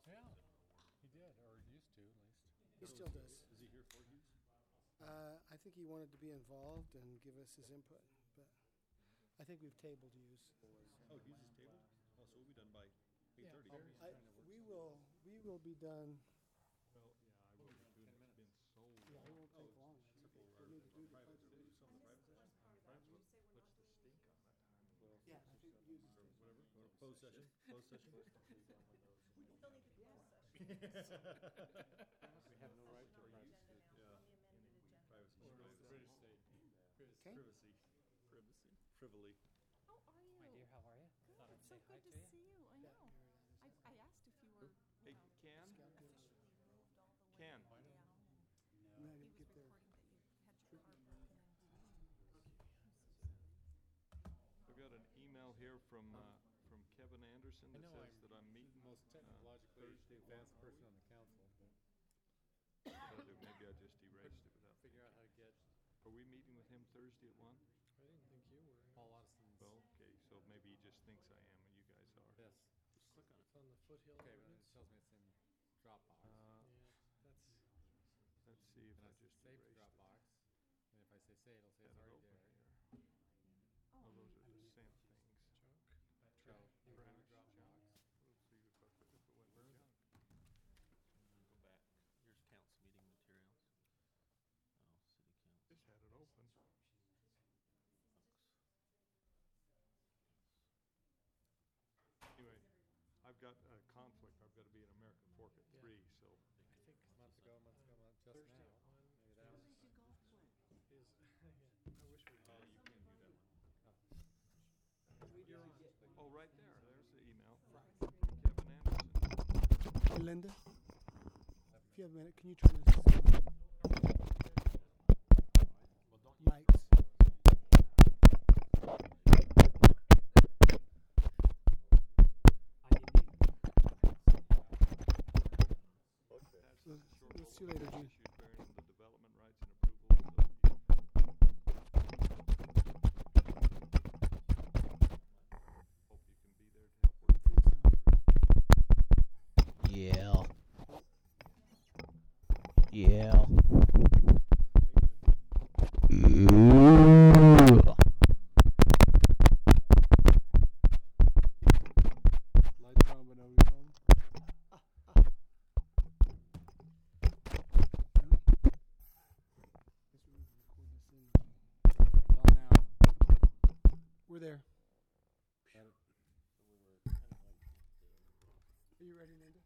Yeah, he did, or used to at least. He still does. Is he here for Hughes? I think he wanted to be involved and give us his input, but I think we've tabled use. Oh, Hughes is tabled? Oh, so we'll be done by 8:30. We will be done. Well, yeah, I would too. It's been so Yeah, it won't take long. We need to do the private, pledge of allegiance. some of the private session? Private, puts the stink on it. Yeah, I think use is tabled. Whatever, closed session, closed session. We still need to do closed session. We have no right to privacy. Yeah. Privacy. Or as the British say, Okay. Privacy. Privacy. Frivolly. How are you? My dear, how are you? Good. Thought I'd So say hi good to to you. see you. I Yeah, know. here it is. I asked if you were, Hey, Ken? officially moved all the way Ken. down, and I'm not he gonna was get there. reporting that you had your car broken into. I've got an email here from Kevin Anderson I that know says I'm that I'm the meeting. most technologically Thursday, advanced 1. person on the council, but Maybe I just erased it without. figure out how to get, Are we meeting with him Thursday at 1? I didn't think you were. Paul Austin's. Well, okay, so maybe he just thinks I am and you guys are. Yes. Just click on it. It's on the foothill. Okay, but then it tells me it's in Dropbox. Uh, Yeah, that's, Let's see if and I I say just save to erased it. Dropbox. And if I say save, it'll say Had it's it already open there. here. Oh, those are the sent things. Junk. Junk. You go to Trash. Dropbox. Let's see if it went to junk. Go back. Here's council meeting materials. Oh, city council. Just had it open. Anyway, I've got a conflict. I've got to be in American Fork at Yeah. 3, so. I think a month ago, just Thursday now. at 1. Maybe that was. Where's your golf play? Is, I wish we Oh, did. you can do that one. You're on. Oh, right there. There's the email. Kevin Anderson. Hey, Linda, if you have a minute, can you turn this Well, don't you? mics? Let's see you later, Gene. Issues bearing on the development rights and approvals of hope you can be there to help I work. think so. Yeah. Yeah. Ooh. Lights on, but nobody's home. Guess we need to record this in. Not now. We're there. Are you ready, Linda?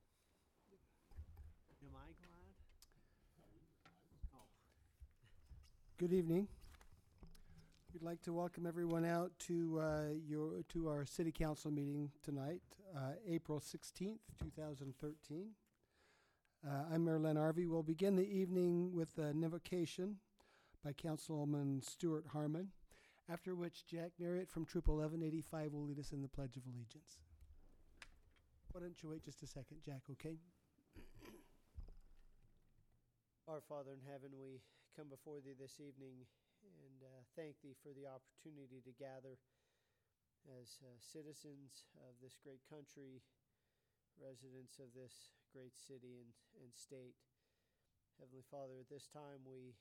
Am I glad? Oh, Good evening. We'd like to welcome everyone out to our city council meeting tonight, April 16th, 2013. I'm Mayor Len Arvey. We'll begin the evening with an invocation by Councilman Stuart Harmon, after which Jack Marriott from Troop 1185 will lead us in the Pledge of Allegiance. Why don't you wait just a second, Jack, okay? Our Father in heaven, we come before thee this evening and thank thee for the opportunity to gather as citizens of this great country, residents of this great city and state. Heavenly Father, at this time we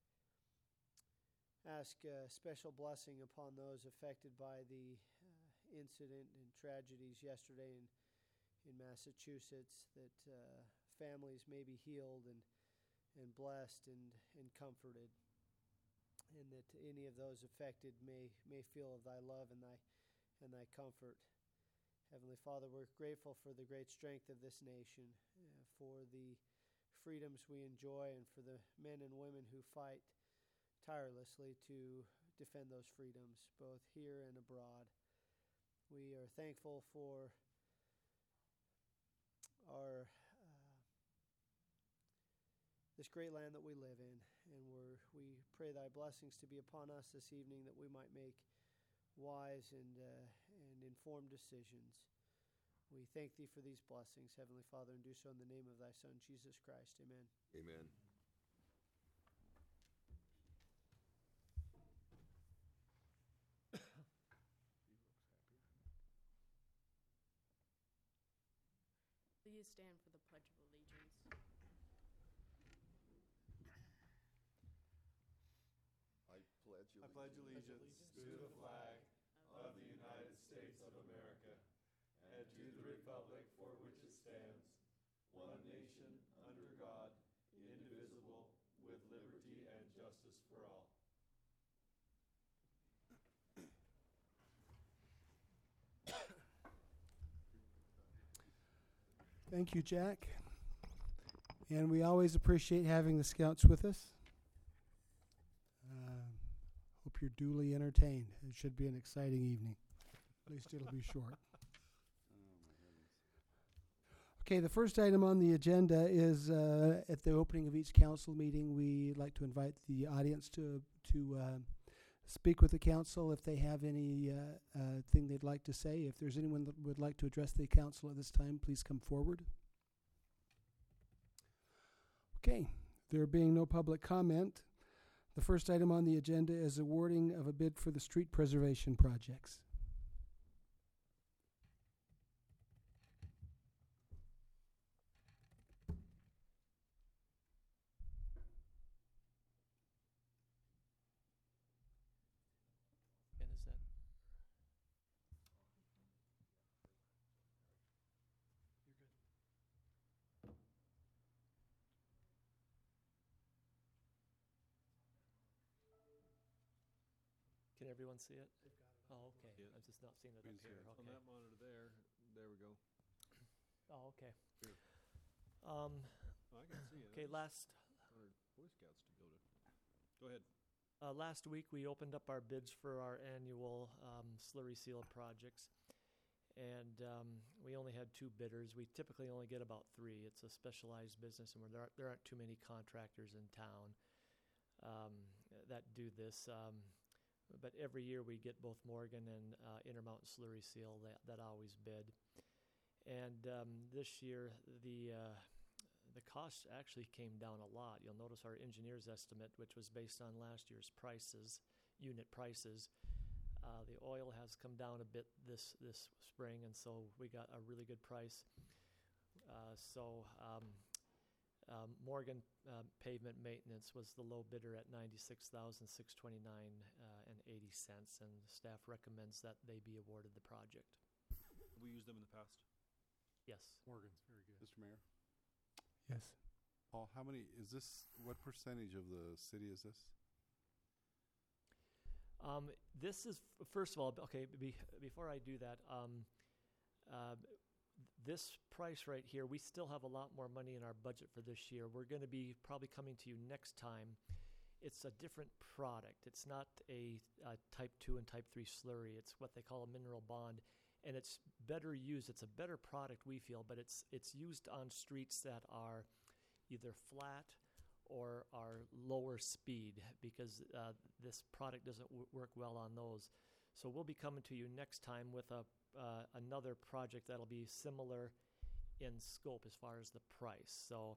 ask a special blessing upon those affected by the incident and tragedies yesterday in Massachusetts, that families may be healed and blessed and comforted, and that any of those affected may feel of thy love and thy comfort. Heavenly Father, we're grateful for the great strength of this nation, for the freedoms we enjoy, and for the men and women who fight tirelessly to defend those freedoms, both here and abroad. We are thankful for our this great land that we live in, and we pray thy blessings to be upon us this evening, that we might make wise and informed decisions. We thank thee for these blessings, Heavenly Father, and do so in the name of thy Son, Jesus Christ. Amen. Amen. The Please stand for the Pledge of Allegiance. I pledge allegiance to the flag of the United States of America and to the republic for which it stands, one nation, under God, indivisible, with liberty and justice for all. Thank you, Jack. And we always appreciate having the Scouts with us. Hope you're duly entertained. It should be an exciting evening. At least it'll be short. Okay, the first item on the agenda is at the opening of each council meeting, we like to invite the audience to speak with the council if they have any thing they'd like to say. If there's anyone that would like to address the council at this time, please come forward. Okay, there being no public comment, the first item on the agenda is awarding of a bid for the street preservation projects. And is that? You're good. Can everyone see it? Oh, okay. Yeah. I'm just not seeing it We up can see here. it. On Okay. that monitor there we go. Oh, okay. Here. Um, Oh, I can see it. okay, I last just wanted Boy Scouts to be able to. Go ahead. last week we opened up our bids for our annual slurry seal projects, and we only had 2 bidders. We typically only get about 3. It's a specialized business, and there aren't too many contractors in town that do this. But every year we get both Morgan and Intermountain Slurry Seal that always bid. And this year the cost actually came down a lot. You'll notice our engineer's estimate, which was based on last year's unit prices. The oil has come down a bit this spring, and so we got a really good price. Morgan Pavement Maintenance was the low bidder at $96,629.80, and staff recommends that they be awarded the project. Have we used them in the past? Yes. Morgan, very good. Mr. Mayor? Yes. Paul, what percentage of the city is this? This is, first of all, okay, before I do that, this price right here, we still have a lot more money in our budget for this year. We're going to be probably coming to you next time. It's a different product. It's not a type 2 and type 3 slurry. It's what they call a mineral bond, and it's better used. It's a better product, we feel, but it's used on streets that are either flat or are lower speed, because this product doesn't work well on those. So we'll be coming to you next time with another project that'll be similar in scope as far as the price. So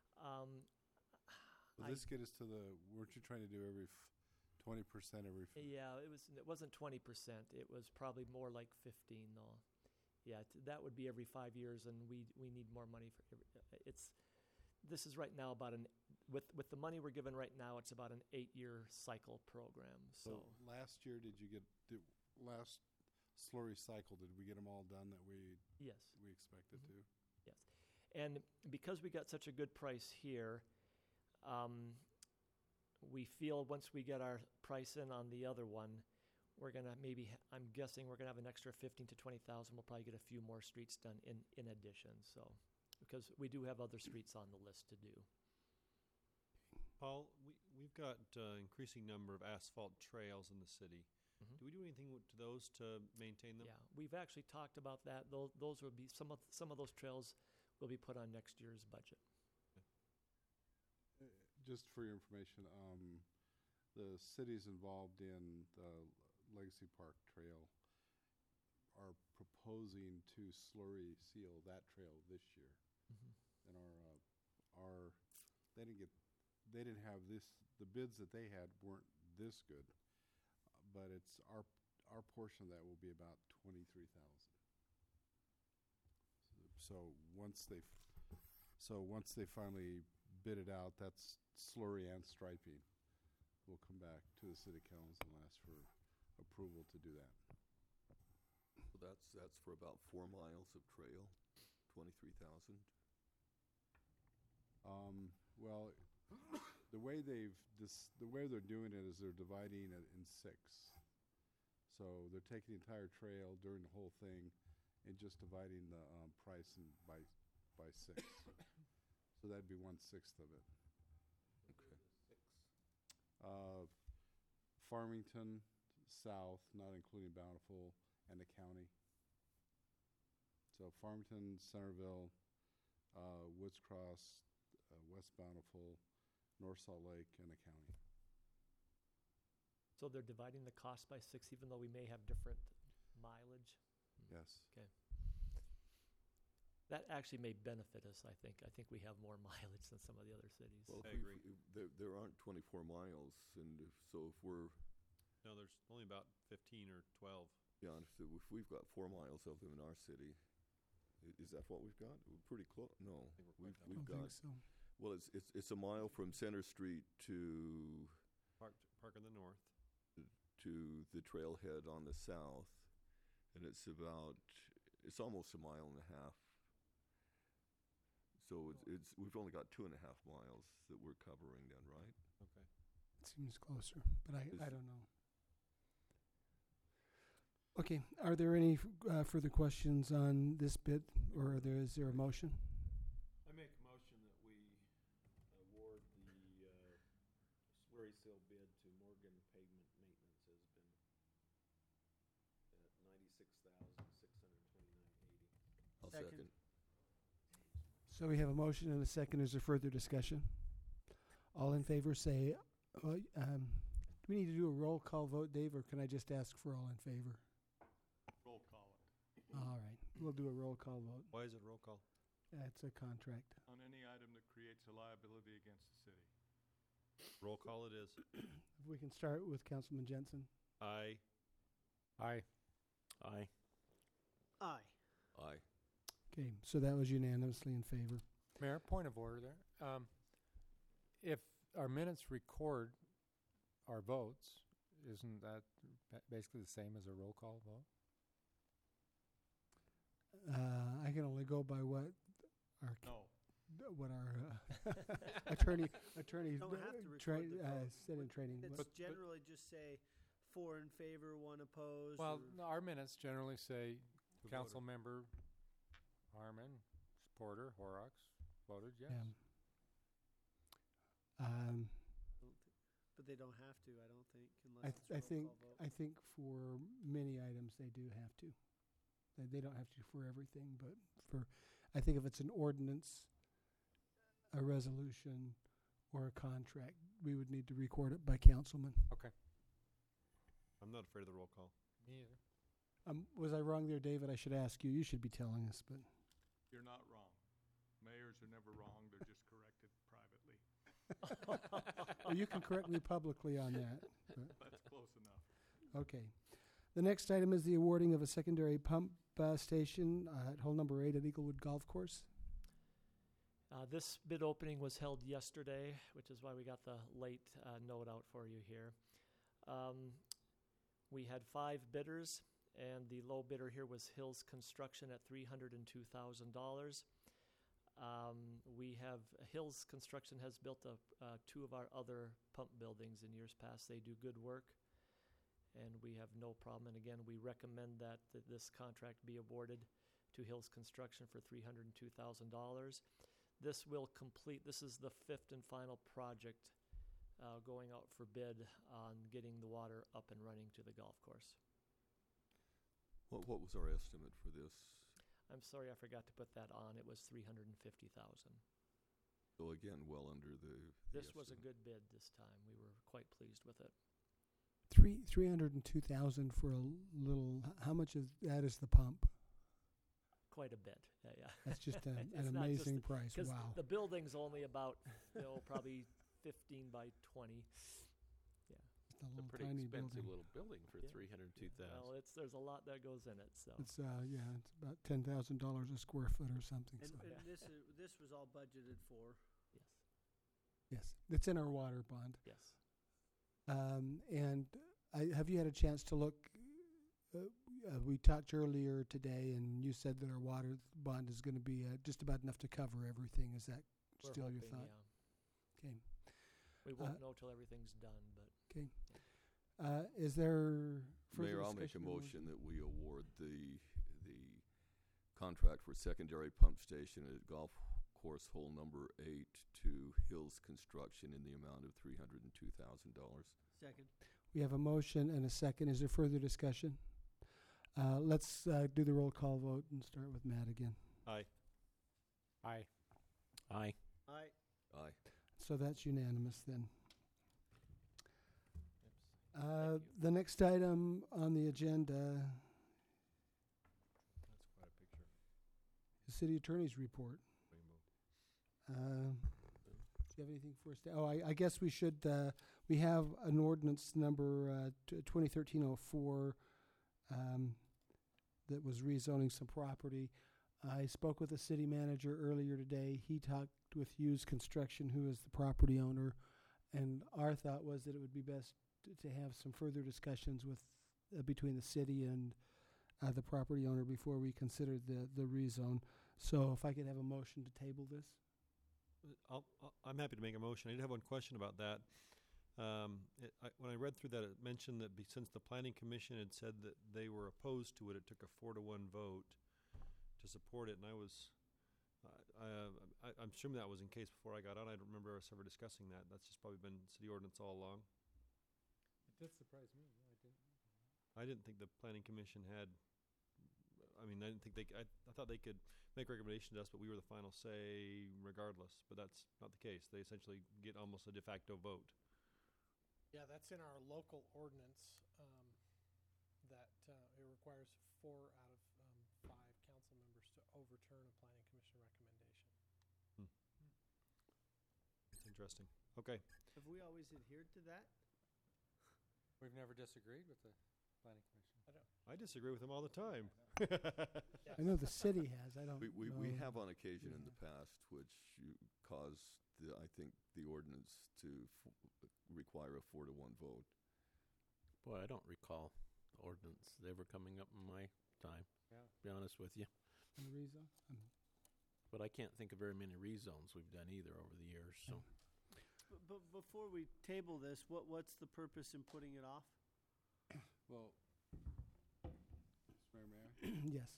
Will this get us to weren't you trying to do every 20% every? Yeah, it wasn't 20%. It was probably more like 15 though. Yeah, that would be every 5 years, and we need more money for this is right now about with the money we're given right now, it's about an 8-year cycle program. So last year, last slurry cycle, did we get them all done that we expected to? Yes. And because we got such a good price here, we feel once we get our price in on the other one, we're gonna I'm guessing we're gonna have an extra 15 to 20,000. We'll probably get a few more streets done in addition. So, because we do have other streets on the list to do. Paul, we've got increasing number of asphalt trails in the city. Mm-hmm. Do we do anything to those to maintain them? Yeah, we've actually talked about that. Those will be some of those trails will be put on next year's budget. Just for your information, the cities involved in the Legacy Park Trail are proposing to slurry seal that trail this year. Mm-hmm. And they didn't have the bids that they had weren't this good, but it's our portion of that will be about 23,000. So once they finally bid it out, that's slurry and striping. We'll come back to the city council and ask for approval to do that. So that's for about 4 miles of trail, 23,000. Well, the way they're doing it is they're dividing it in 6. So they're taking the entire trail during the whole thing and just dividing the price by 6. So that'd be 1/6 of it. Okay. Farmington South, not including Bountiful, and the county. So Farmington, Centerville, Woods Cross, West Bountiful, North Salt Lake, and the county. So they're dividing the cost by 6, even though we may have different mileage? Yes. Okay. That actually may benefit us, I think. I think we have more mileage than some of the other cities. Well, I agree. There aren't 24 miles, and so if we're, No, there's only about 15 or 12. yeah, so if we've got 4 miles of them in our city, is that what we've got? We're pretty close. No, I think we've we're I don't got. think so. Well, it's a mile from Center Street to Park in the north. the trailhead on the south, and it's almost a mile and a half. So we've only got 2.5 miles that we're covering then, right? Okay. It seems closer, but I Is- don't know. Okay, are there any further questions on this bid, or is there a motion? I make a motion that we award the slurry seal bid to Morgan Pavement Maintenance as been at $96,629.80. I'll Second. second. So we have a motion and a second. Is there further discussion? All in favor say, do we need to do a roll call vote, Dave, or can I just ask for all in favor? Roll call it. All right, we'll do a roll call vote. Why is it roll call? That's a contract. On any item that creates a liability against the city. Roll call it is. If we can start with Councilman Jensen. Aye. Aye. Aye. Aye. Aye. Okay, so that was unanimously in favor. Mayor, point of order there. If our minutes record our votes, isn't that basically the same as a roll call vote? I can only go by what our No. attorney Don't have to record the vote. said in training. It's What- generally just say 4 in favor, 1 opposed. Well, or- no, our minutes generally say Who council member Harmon, Porter, Horrocks voted yes. yeah. But they don't have to, I don't think, unless I it's a roll think call vote. I think for many items they do have to. They don't have to for everything, but I think if it's an ordinance, a resolution, or a contract, we would need to record it by councilman. Okay. I'm not afraid of the roll call. Me either. Was I wrong there, David? I should ask you. You should be telling us, but You're not wrong. Mayors are never wrong. They're just corrected privately. well, you can correct me publicly on that. But. That's close enough. Okay. The next item is the awarding of a secondary pump station at hole number 8 at Eaglewood Golf Course. This bid opening was held yesterday, which is why we got the late note out for you here. We had 5 bidders, and the low bidder here was Hills Construction at $302,000. Hills Construction has built 2 of our other pump buildings in years past. They do good work, and we have no problem. And again, we recommend that this contract be awarded to Hills Construction for $302,000. This is the 5th and final project going out for bid on getting the water up and running to the golf course. What was our estimate for this? I'm sorry, I forgot to put that on. It was $350,000. So again, well under the This was a estimate. good bid this time. We were quite pleased with it. 302,000 for a little. How much of that is the pump? Quite a bit. Yeah. That's just an It's not just amazing price. Because Wow. the building's only about, probably 15 by 20. It's a pretty tiny expensive building. little building for Yeah. $302,000. Well, there's a lot that goes in it, so. It's it's about $10,000 a square foot or something. And, So. and this was all budgeted for. Yes, Yes, it's in our water bond. yes. And have you had a chance to look? We talked earlier today, and you said that our water bond is going to be just about enough to cover everything. Is that We're still your hoping, thought? yeah. Okay. We won't know till everything's done, but. Okay. Is there further Mayor, I'll make a discussion or motion that we award the contract for secondary pump station at golf course hole number 8 to Hills Construction in the amount of $302,000. Second. We have a motion and a second. Is there further discussion? Let's do the roll call vote and start with Matt again. Aye. Aye. Aye. Aye. Aye. So that's unanimous then. Thank you. The next item on the agenda, That's quite a picture. the city attorney's report. Rainbow. Do you have anything for us? I guess we should. We have an ordinance number 2013-04 that was rezoning some property. I spoke with the city manager earlier today. He talked with Hughes Construction, who is the property owner, and our thought was that it would be best to have some further discussions with between the city and the property owner before we consider the rezone. So if I could have a motion to table this. I'm happy to make a motion. I did have one question about that. When I read through that, it mentioned that since the Planning Commission had said that they were opposed to it, it took a 4-1 vote to support it. And I'm assuming that was in case before I got on. I don't remember us ever discussing that. That's just probably been city ordinance all along. It did surprise me. I didn't think the Planning Commission had. I mean, I didn't think I thought they could make recommendations to us, but we were the final say regardless. But that's not the case. They essentially get almost a de facto vote. Yeah, that's in our local ordinance, that it requires 4 out of 5 council members to overturn a planning commission recommendation. It's interesting. Okay. Have we always adhered to that? We've never disagreed with the planning commission. I disagree with them all the time. I know the city has. I don't. We know. have on occasion in the past, which caused I think the ordinance to require a 4-1 vote. Boy, I don't recall ordinance ever coming up in my time, Yeah. to be honest with you. On the rezone? But I can't think of very many rezones we've done either over the years, so. But before we table this, what's the purpose in putting it off? Well, Mr. Mayor? Yes.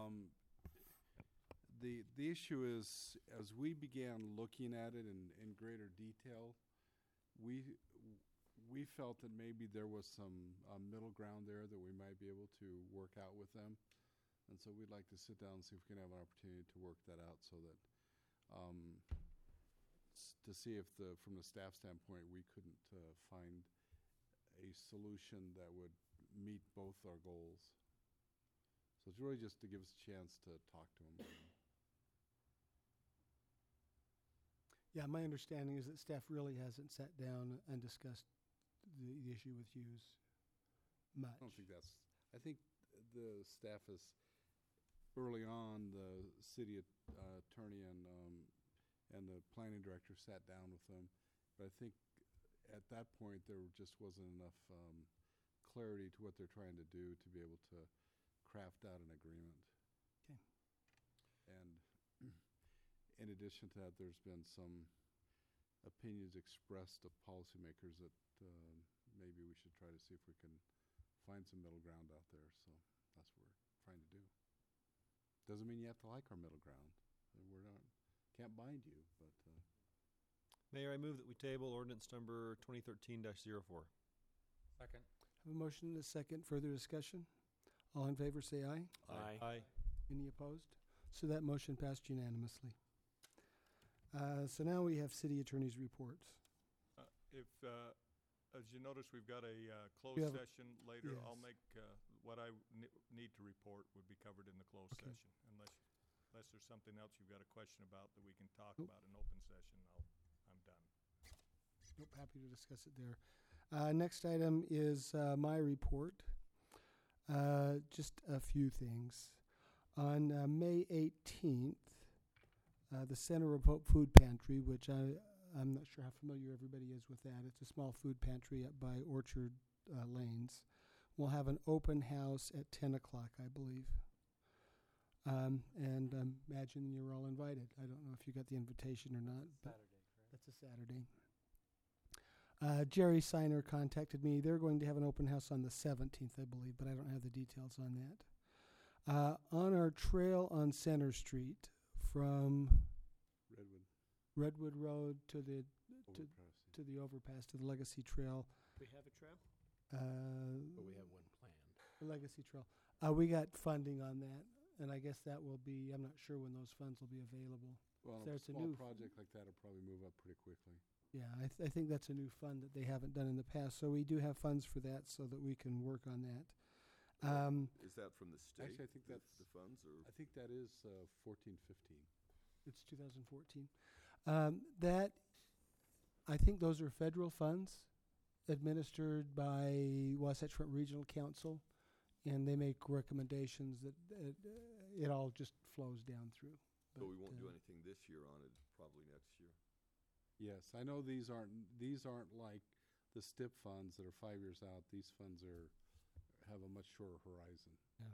The issue is, as we began looking at it in greater detail, we felt that maybe there was some middle ground there that we might be able to work out with them. And so we'd like to sit down and see if we can have an opportunity to work that out so that, to see if from the staff standpoint, we couldn't find a solution that would meet both our goals. So it's really just to give us a chance to talk to them. Yeah, my understanding is that staff really hasn't sat down and discussed the issue with Hughes much. I don't think that's. I think the staff is early on. The city attorney and the planning director sat down with them, but I think at that point there just wasn't enough clarity to what they're trying to do to be able to craft out an agreement. Okay. And in addition to that, there's been some opinions expressed of policymakers that maybe we should try to see if we can find some middle ground out there. So that's what we're trying to do. Doesn't mean you have to like our middle ground. We're not, can't bind you, but. Mayor, I move that we table ordinance number 2013-04. Second. Have a motion and a second. Further discussion? All in favor say aye. Aye. Any opposed? So that motion passed unanimously. So now we have city attorney's reports. As you notice, we've got a closed We have session later. yes. I'll make what I need to report would be covered in the closed Okay. session. Unless there's something else you've got a question about that we can talk Nope. about in open session, I'm done. Nope, happy to discuss it there. Next item is my report. Just a few things. On May 18th, the Center of Hope Food Pantry, which I'm not sure how familiar everybody is with that. It's a small food pantry up by Orchard Lanes. We'll have an open house at 10 o'clock, I believe. And imagine you're all invited. I don't know if you got the invitation or not. But that's a Saturday. Jerry Seiner contacted me. They're going to have an open house on the 17th, I believe, but I don't have the details on that. On our trail on Center Street from Redwood Road to the overpass to the Legacy Trail. We have a trail? But we have one planned. The Legacy Trail. We got funding on that, and I guess that will be, I'm not sure when those funds will be available. Well, So a it's a small new project like that will probably move up pretty quickly. Yeah, I think that's a new fund that they haven't done in the past. So we do have funds for that so that we can work on that. Is that from the state? Actually, I think that's the funds, or I think that is 14, 15. It's 2014. That, I think those are federal funds administered by Wasatch Front Regional Council, and they make recommendations that it all just flows down through. but we won't do anything this year on it, probably next year. Yes, I know these aren't like the STIP funds that are 5 years out. These funds have a much shorter horizon.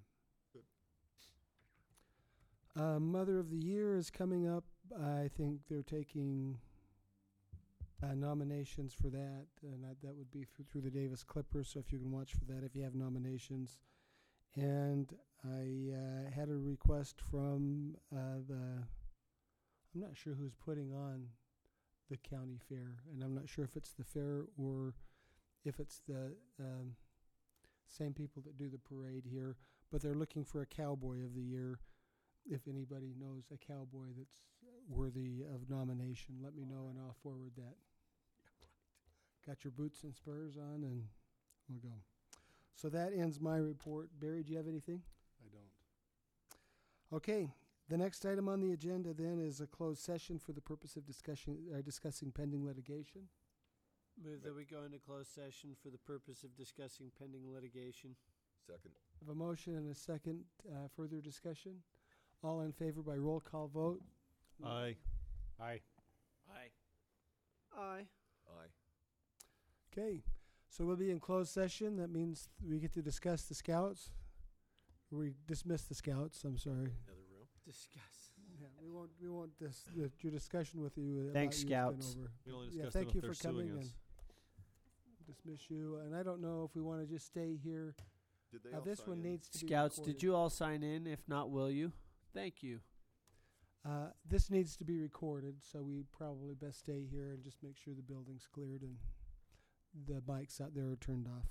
Yeah. Mother of the Year is coming up. I think they're taking nominations for that, and that would be through the Davis Clippers, so if you can watch for that if you have nominations. And I had a request from I'm not sure who's putting on the county fair, and I'm not sure if it's the fair or if it's the same people that do the parade here, but they're looking for a Cowboy of the Year. If anybody knows a cowboy that's worthy of nomination, let me know and I'll forward that. Got your boots and spurs on, and we'll go. So that ends my report. Barry, do you have anything? I don't. Okay. The next item on the agenda then is a closed session for the purpose of discussing pending litigation. Move that we go into closed session for the purpose of discussing pending litigation. Second. I have a motion and a second. Further discussion? All in favor by roll call vote? Aye. Aye. Aye. Aye. Aye. Okay. So we'll be in closed session. That means we get to discuss the scouts. We dismiss the scouts. I'm sorry. Another room. Discuss. Yeah, we won't your discussion with you. Thanks, about you's Scouts. been over. We only Yeah, discussed thank them you if for they're coming suing and us. dismiss you. And I don't know if we want to just stay here. Did they all This sign one in? needs to be Scouts, recorded. did you all sign in? If not, will you? Thank you. This needs to be recorded, so we probably best stay here and just make sure the building's cleared and the mics out there are turned off.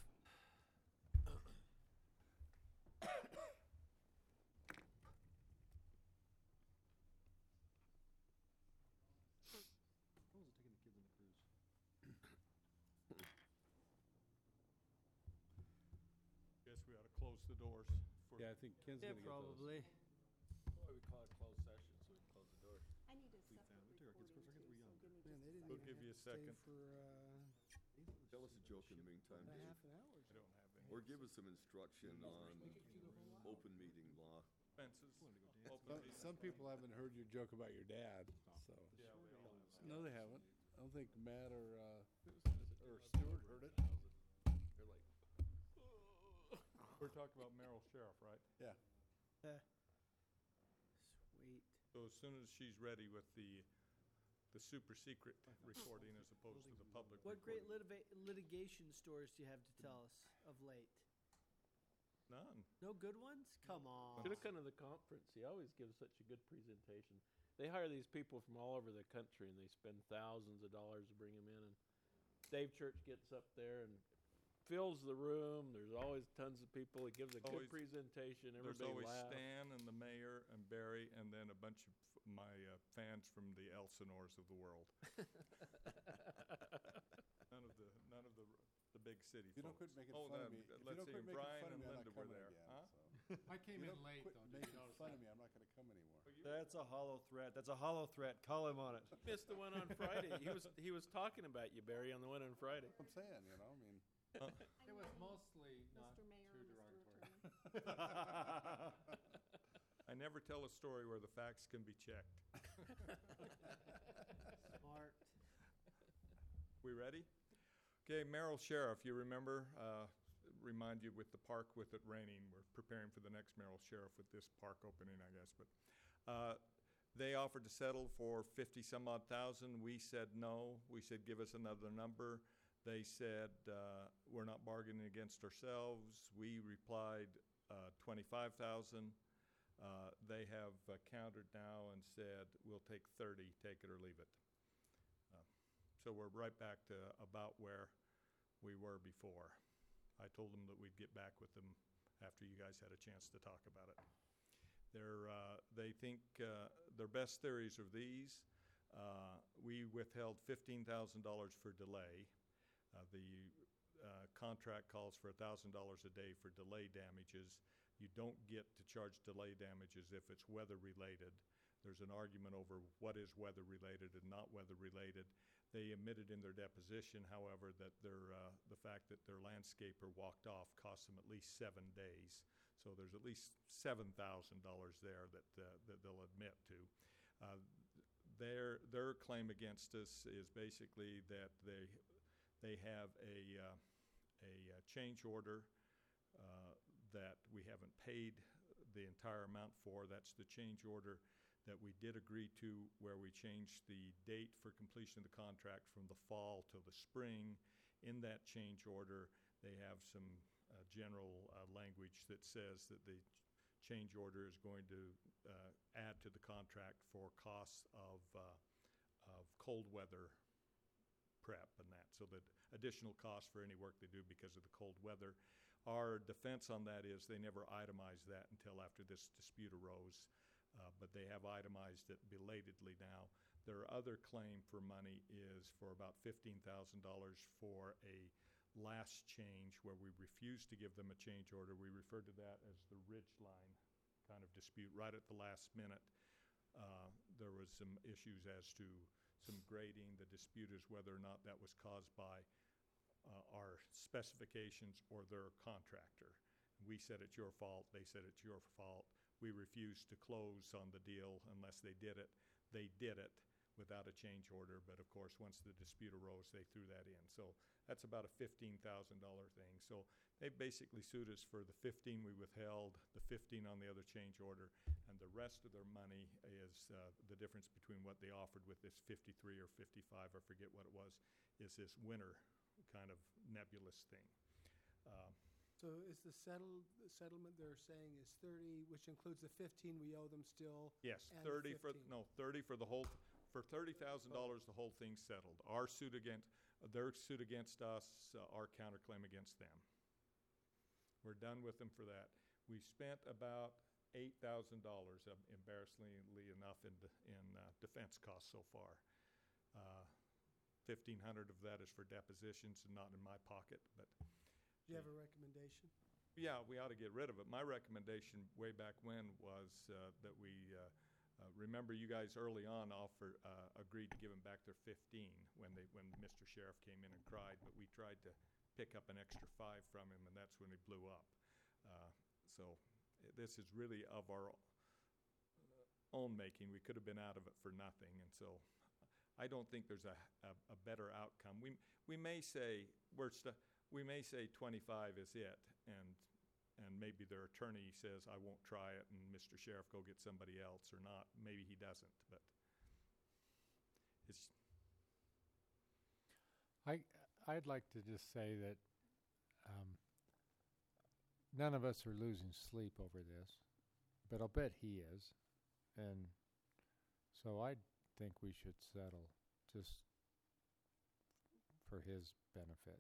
Guess we ought to close the doors for. Yeah, I think Ken's Yeah, going to get those. probably. Why we call it closed session, so we can close the door. I need a separate recording too, so give me Man, just they didn't We'll even give have you a to stay second. for Tell us a joke in the meantime, a Dave. half an hour. I don't have any. Or give us some instruction on open meeting law. Fences. Some people haven't heard your joke about your dad. So. Yeah, we all have. No, they haven't. I don't think Matt or Stuart heard it. They're like, We're talking about Merrill Sheriff, right? Yeah. Sweet. So as soon as she's ready with the super secret recording as opposed to the public What great recording. litigation stories do you have to tell us of late? None. No good ones? Come on. should have come to the conference. He always gives such a good presentation. They hire these people from all over the country, and they spend thousands of dollars to bring them in. And Dave Church gets up there and fills the room. There's always tons of people. He gives a good Always- presentation. There's Everybody always laughs. Stan and the mayor and Barry and then a bunch of my fans from the Elsinores of the world. None of the big city If you don't folks. quit making Oh, fun no, of me, if you let's don't see, quit making Brian fun of and me, I'm Linda not were coming there, again. huh? So. I came If you in don't late, quit though. Did you making notice fun that? of me, I'm not going to come anymore. That's a hollow threat. That's a hollow threat. Call him on it. Missed the one on Friday. He was talking about you, Barry, on the one on Friday. I'm saying, I mean, It was mostly not Mr. Mayor, too Mr. derogatory. Attorney. I never tell a story where the facts can be checked. Smart. We ready? Okay, Merrill Sheriff, you remember, remind you with the park with it raining, we're preparing for the next Merrill Sheriff with this park opening, I guess, but they offered to settle for 50 some odd thousand. We said no. We said give us another number. They said we're not bargaining against ourselves. We replied 25,000. They have countered now and said we'll take 30, take it or leave it. So we're right back to about where we were before. I told them that we'd get back with them after you guys had a chance to talk about it. They think their best theories are these. We withheld $15,000 for delay. The contract calls for $1,000 a day for delay damages. You don't get to charge delay damages if it's weather-related. There's an argument over what is weather-related and not weather-related. They admitted in their deposition, however, that the fact that their landscaper walked off cost them at least 7 days. So there's at least $7,000 there that they'll admit to. Their claim against us is basically that they have a change order that we haven't paid the entire amount for. That's the change order that we did agree to, where we changed the date for completion of the contract from the fall till the spring. In that change order, they have some general language that says that the change order is going to add to the contract for costs of cold weather prep and that, so that additional costs for any work they do because of the cold weather. Our defense on that is they never itemized that until after this dispute arose. But they have itemized it belatedly now. Their other claim for money is for about $15,000 for a last change where we refused to give them a change order. We referred to that as the ridge line kind of dispute. Right at the last minute, there was some issues as to some grading. The dispute is whether or not that was caused by our specifications or their contractor. We said it's your fault. They said it's your fault. We refused to close on the deal unless they did it. They did it without a change order, but of course, once the dispute arose, they threw that in. So that's about a $15,000 thing. So they basically sued us for the 15 we withheld, the 15 on the other change order, and the rest of their money is the difference between what they offered with this 53 or 55, I forget what it was, is this winter kind of nebulous thing. So is the settlement they're saying is 30, which includes the 15 we owe them still? Yes, and 30 the 15. 30 for the whole, for $30,000, the whole thing's settled. Our suit against, their suit against us, our counterclaim against them. We're done with them for that. We spent about $8,000, embarrassingly enough, in defense costs so far. 1,500 of that is for depositions and not in my pocket, but. Do you have a recommendation? Yeah, we ought to get rid of it. My recommendation way back when was that we remember you guys early on agreed to give them back their 15 when Mr. Sheriff came in and cried, but we tried to pick up an extra 5 from him, and that's when he blew up. So this is really of our own making. We could have been out of it for nothing, and so I don't think there's a better outcome. We may say we may say 25 is it, and maybe their attorney says, I won't try it, and Mr. Sheriff, go get somebody else, or not. Maybe he doesn't, but it's. I'd like to just say that none of us are losing sleep over this, but I'll bet he is. And so I think we should settle just for his benefit.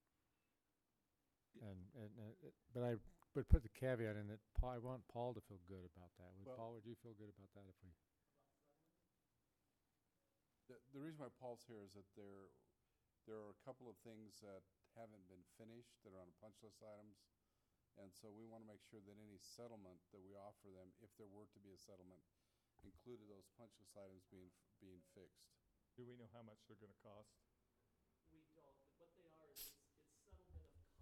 But I would put the caveat in that I want Paul to feel good about that. Paul, would you feel good about that if we? The reason why Paul's here is that there are a couple of things that haven't been finished that are on punch list items, and so we want to make sure that any settlement that we offer them, if there were to be a settlement, included those punch list items being fixed. Do we know how much they're going to cost? We don't. What they are is it's settlement of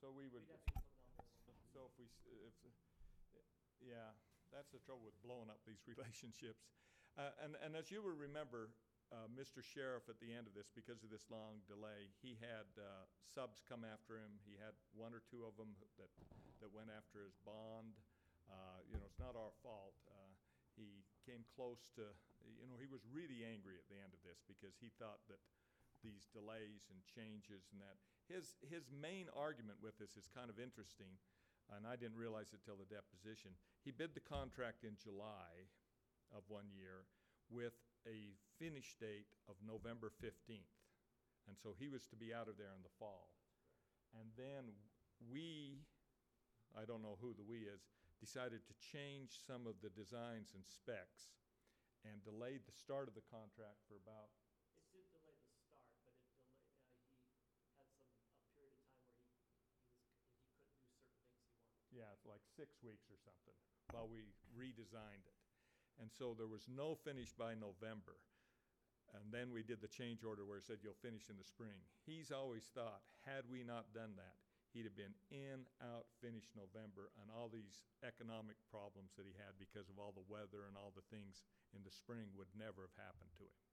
so we would, We'd have to put it on there. so if we, yeah, that's the trouble with blowing up these relationships. And as you will remember, Mr. Sheriff, at the end of this, because of this long delay, he had subs come after him. He had one or two of them that went after his bond. It's not our fault. He came close to, he was really angry at the end of this because he thought that these delays and changes and that. His main argument with this is kind of interesting, and I didn't realize it till the deposition. He bid the contract in July of 1 year with a finish date of November 15th. And so he was to be out of there in the fall. And then we, I don't know who the we is, decided to change some of the designs and specs and delayed the start of the contract for about, It did delay the start, but he had a period of time where he couldn't do certain things he wanted. yeah, like 6 weeks or something, while we redesigned it. And so there was no finish by November. And then we did the change order where it said you'll finish in the spring. He's always thought, had we not done that, he'd have been in, out, finished November, and all these economic problems that he had because of all the weather and all the things in the spring would never have happened to him.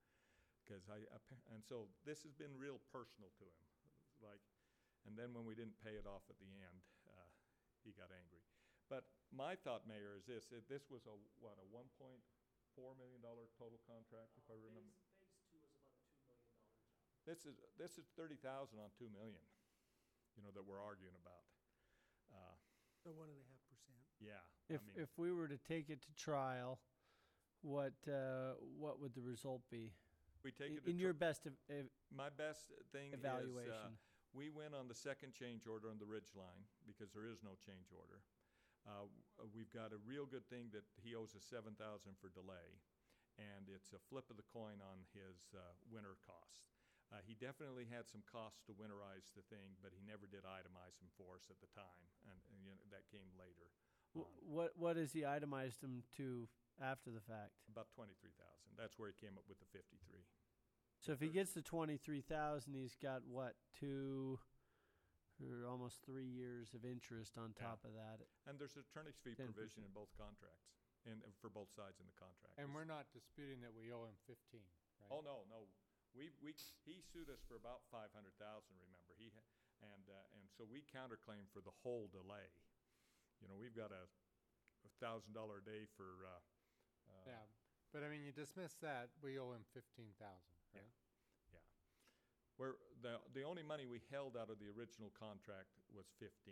And so this has been real personal to him. And then when we didn't pay it off at the end, he got angry. But my thought, Mayor, is this. This was a $1.4 million total contract, if I remember. Phase 2 was about a $2 million job. This is 30,000 on 2 million, that we're arguing about. So 1.5%. Yeah. If we were to take it to trial, what would the result be? We take it to In your best my best thing evaluation. is we went on the second change order on the ridge line because there is no change order. We've got a real good thing that he owes us $7,000 for delay, and it's a flip of the coin on his winter cost. He definitely had some costs to winterize the thing, but he never did itemize them for us at the time, and that came later. What has he itemized them to after the fact? About 23,000. That's where he came up with the 53. So if he gets to 23,000, he's got what, 2 or almost 3 years of interest on top of that. And there's an attorney's fee 10%. provision in both contracts, and for both sides in the contract. And we're not disputing that we owe him 15, right? Oh, no. He sued us for about 500,000, remember. And so we counterclaim for the whole delay. We've got a $1,000 a day for, Yeah, but I mean, you dismiss that, we owe him 15,000, right? Yeah. Where the only money we held out of the original contract was 15.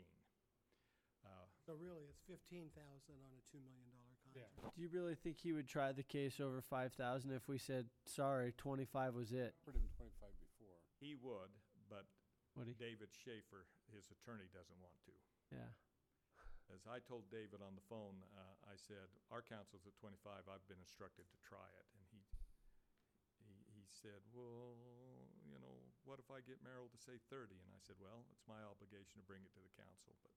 So really, it's 15,000 on a $2 million contract. Yeah. Do you really think he would try the case over 5,000 if we said, sorry, 25 was it? Offered him 25 before. He would, but Would he? David Schaefer, his attorney, doesn't want to. Yeah. As I told David on the phone, I said, our counsel's at 25. I've been instructed to try it. And he said, well, what if I get Merrill to say 30? And I said, well, it's my obligation to bring it to the council. But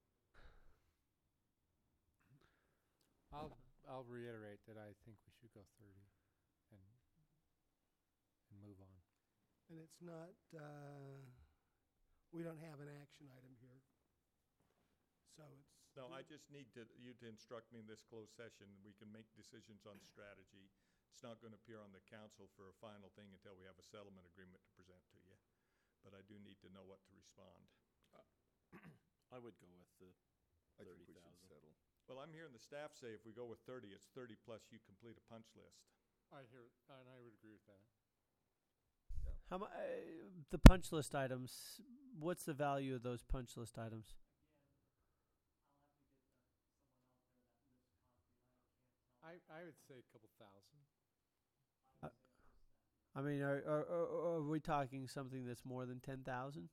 I'll reiterate that I think we should go 30 and move on. And it's not, we don't have an action item here. So it's. no, I just need you to instruct me in this closed session. We can make decisions on strategy. It's not going to appear on the council for a final thing until we have a settlement agreement to present to you. But I do need to know what to respond. I would go with the I think we 30,000. should settle. Well, I'm hearing the staff say if we go with 30, it's 30 plus you complete a punch list. I hear, and I would agree with that. How the punch list items, what's the value of those punch list items? I would say a couple thousand. I mean, are we talking something that's more than 10,000?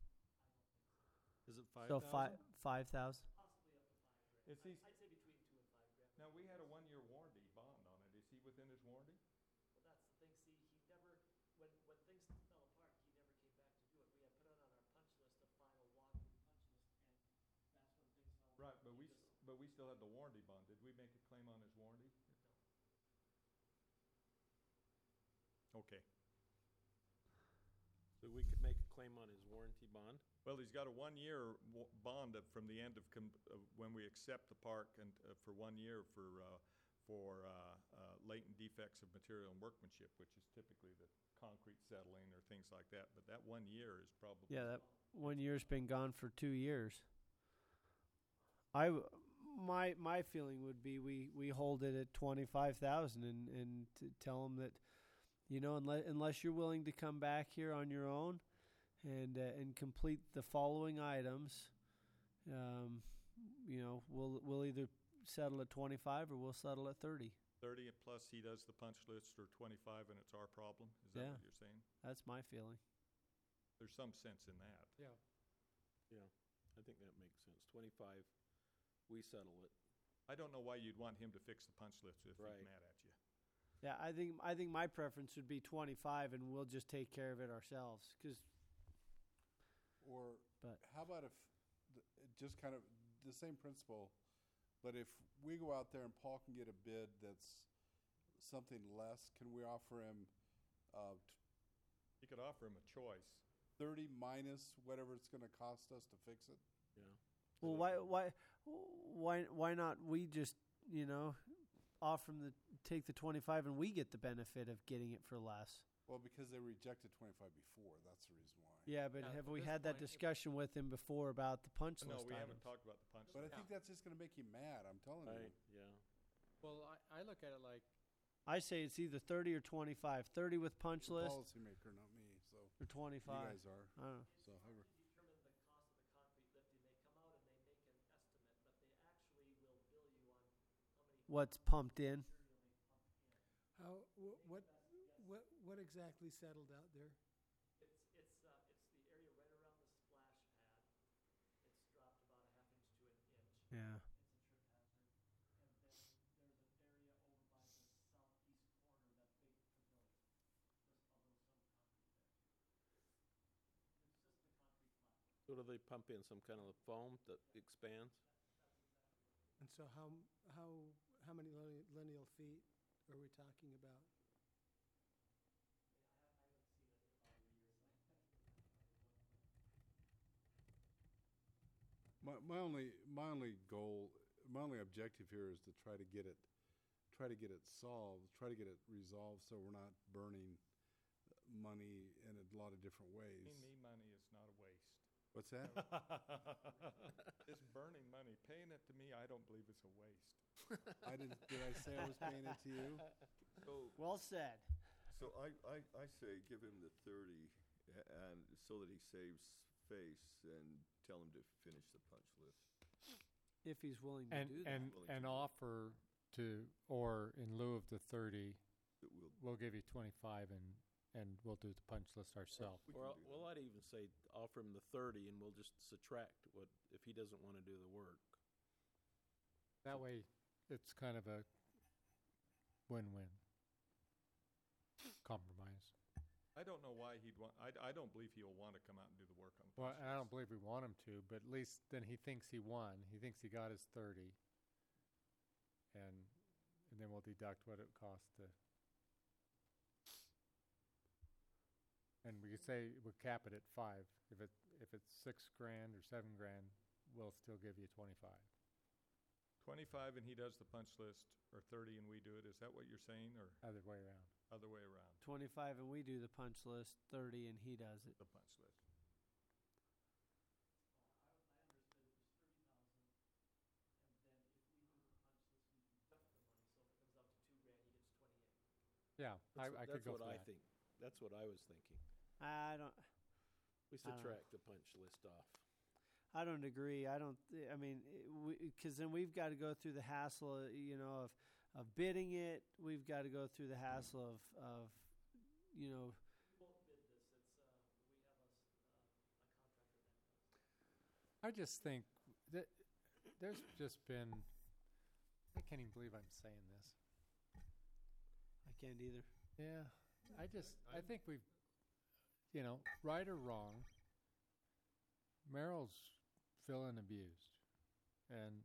Is it So 5,000? 5,000? Is he, I'd say between 2 and 5 grand. now, we had a 1-year warranty bond on it. Is he within his warranty? Well, that's the thing. See, he never, when things fell apart, he never came back to do it. We had put it on our punch list, a final walkthrough punch list, and that's when things fell apart. Right, but we still had the warranty bond. Did we make a claim on his warranty? Okay. So So we could make a claim on his warranty bond? Well, he's got a 1-year bond from the end of when we accept the park, and for 1 year for latent defects of material and workmanship, which is typically the concrete settling or things like that. But that 1 year is probably Yeah, that 1 year's been gone for 2 years. My feeling would be we hold it at 25,000 and to tell them that, you know, unless you're willing to come back here on your own and complete the following items, you know, we'll either settle at 25 or we'll settle at 30. 30, plus he does the punch list, or 25, and it's our problem. Is that Yeah. what you're saying? That's my feeling. There's some sense in that. Yeah. Yeah, I think that makes sense. 25, we settle it. I don't know why you'd want him to fix the punch list if Right. he's mad at you. Yeah, I think my preference would be 25, and we'll just take care of it ourselves. Or But- how about if, just kind of the same principle, but if we go out there and Paul can get a bid that's something less, can we offer him You could offer him a choice. 30 minus whatever it's going to cost us to fix it? Yeah. Well, why not we just, you know, offer them take the 25 and we get the benefit of getting it for less? Well, because they rejected 25 before, that's the reason why. Yeah, but Yeah, have at we this had that point, discussion with him before about the punch No, list we haven't items? talked about the punch But I list. think that's just going to make you mad, I'm telling Right, you. yeah. Well, I look at it like, I say it's either 30 or 25. 30 with punch The list policymaker, not me, so or 25. you guys are. I don't know. So however. Determine the cost of the concrete lifting. They come out and they make an estimate, but they actually will bill you on how many What's pumped in? How, what exactly settled out there? It's the area right around the splash pad. It's dropped about a half inch to an inch. Yeah. It's a trip hazard. And then there's an area over by the southeast corner, that big pavilion. Just a little some concrete there. It's just the concrete platform. So do they pump in some kind of foam that expands? And so how many lineal feet are we talking about? My only goal, my only objective here is to try to get it solved, try to get it resolved, so we're not burning money in a lot of different ways. Paying me money is not a waste. What's that? It's burning money. Paying it to me, I don't believe it's a waste. Did I say I was paying it to you? So, Well said. so I say give him the 30, and so that he saves face, and tell him to finish the punch list. If he's willing to And do that. and Willing to and do that. offer to, or in lieu of the 30, That we'll, we'll give you 25 and we'll do the punch list ourselves. we can Or, do that. well, I'd even say offer him the 30 and we'll just subtract what, if he doesn't want to do the work. That way, it's kind of a win-win compromise. I don't know why he'd want, I don't believe he'll want to come out and do the work on the Well, punch and I don't list. believe we want him to, but at least then he thinks he won. He thinks he got his 30. And then we'll deduct what it costs to. And we could say, we'll cap it at 5. If it's $6 grand or $7 grand, we'll still give you 25. 25 and he does the punch list, or 30 and we do it, is that what you're saying, or Other way around. other way around, 25 and we do the punch list, 30 and he does it. the punch list? Yeah, I could go That's for what I that. think. That's what I was thinking. I don't We I don't know. subtract the punch list off. I don't agree. I don't. I mean, because then we've got to go through the hassle, you know, of bidding it. We've got to go through the hassle of you know. I just think that there's just been, I can't even believe I'm saying this. I can't either. Yeah, I think we've, you know, right or wrong, Merrill's feeling abused. And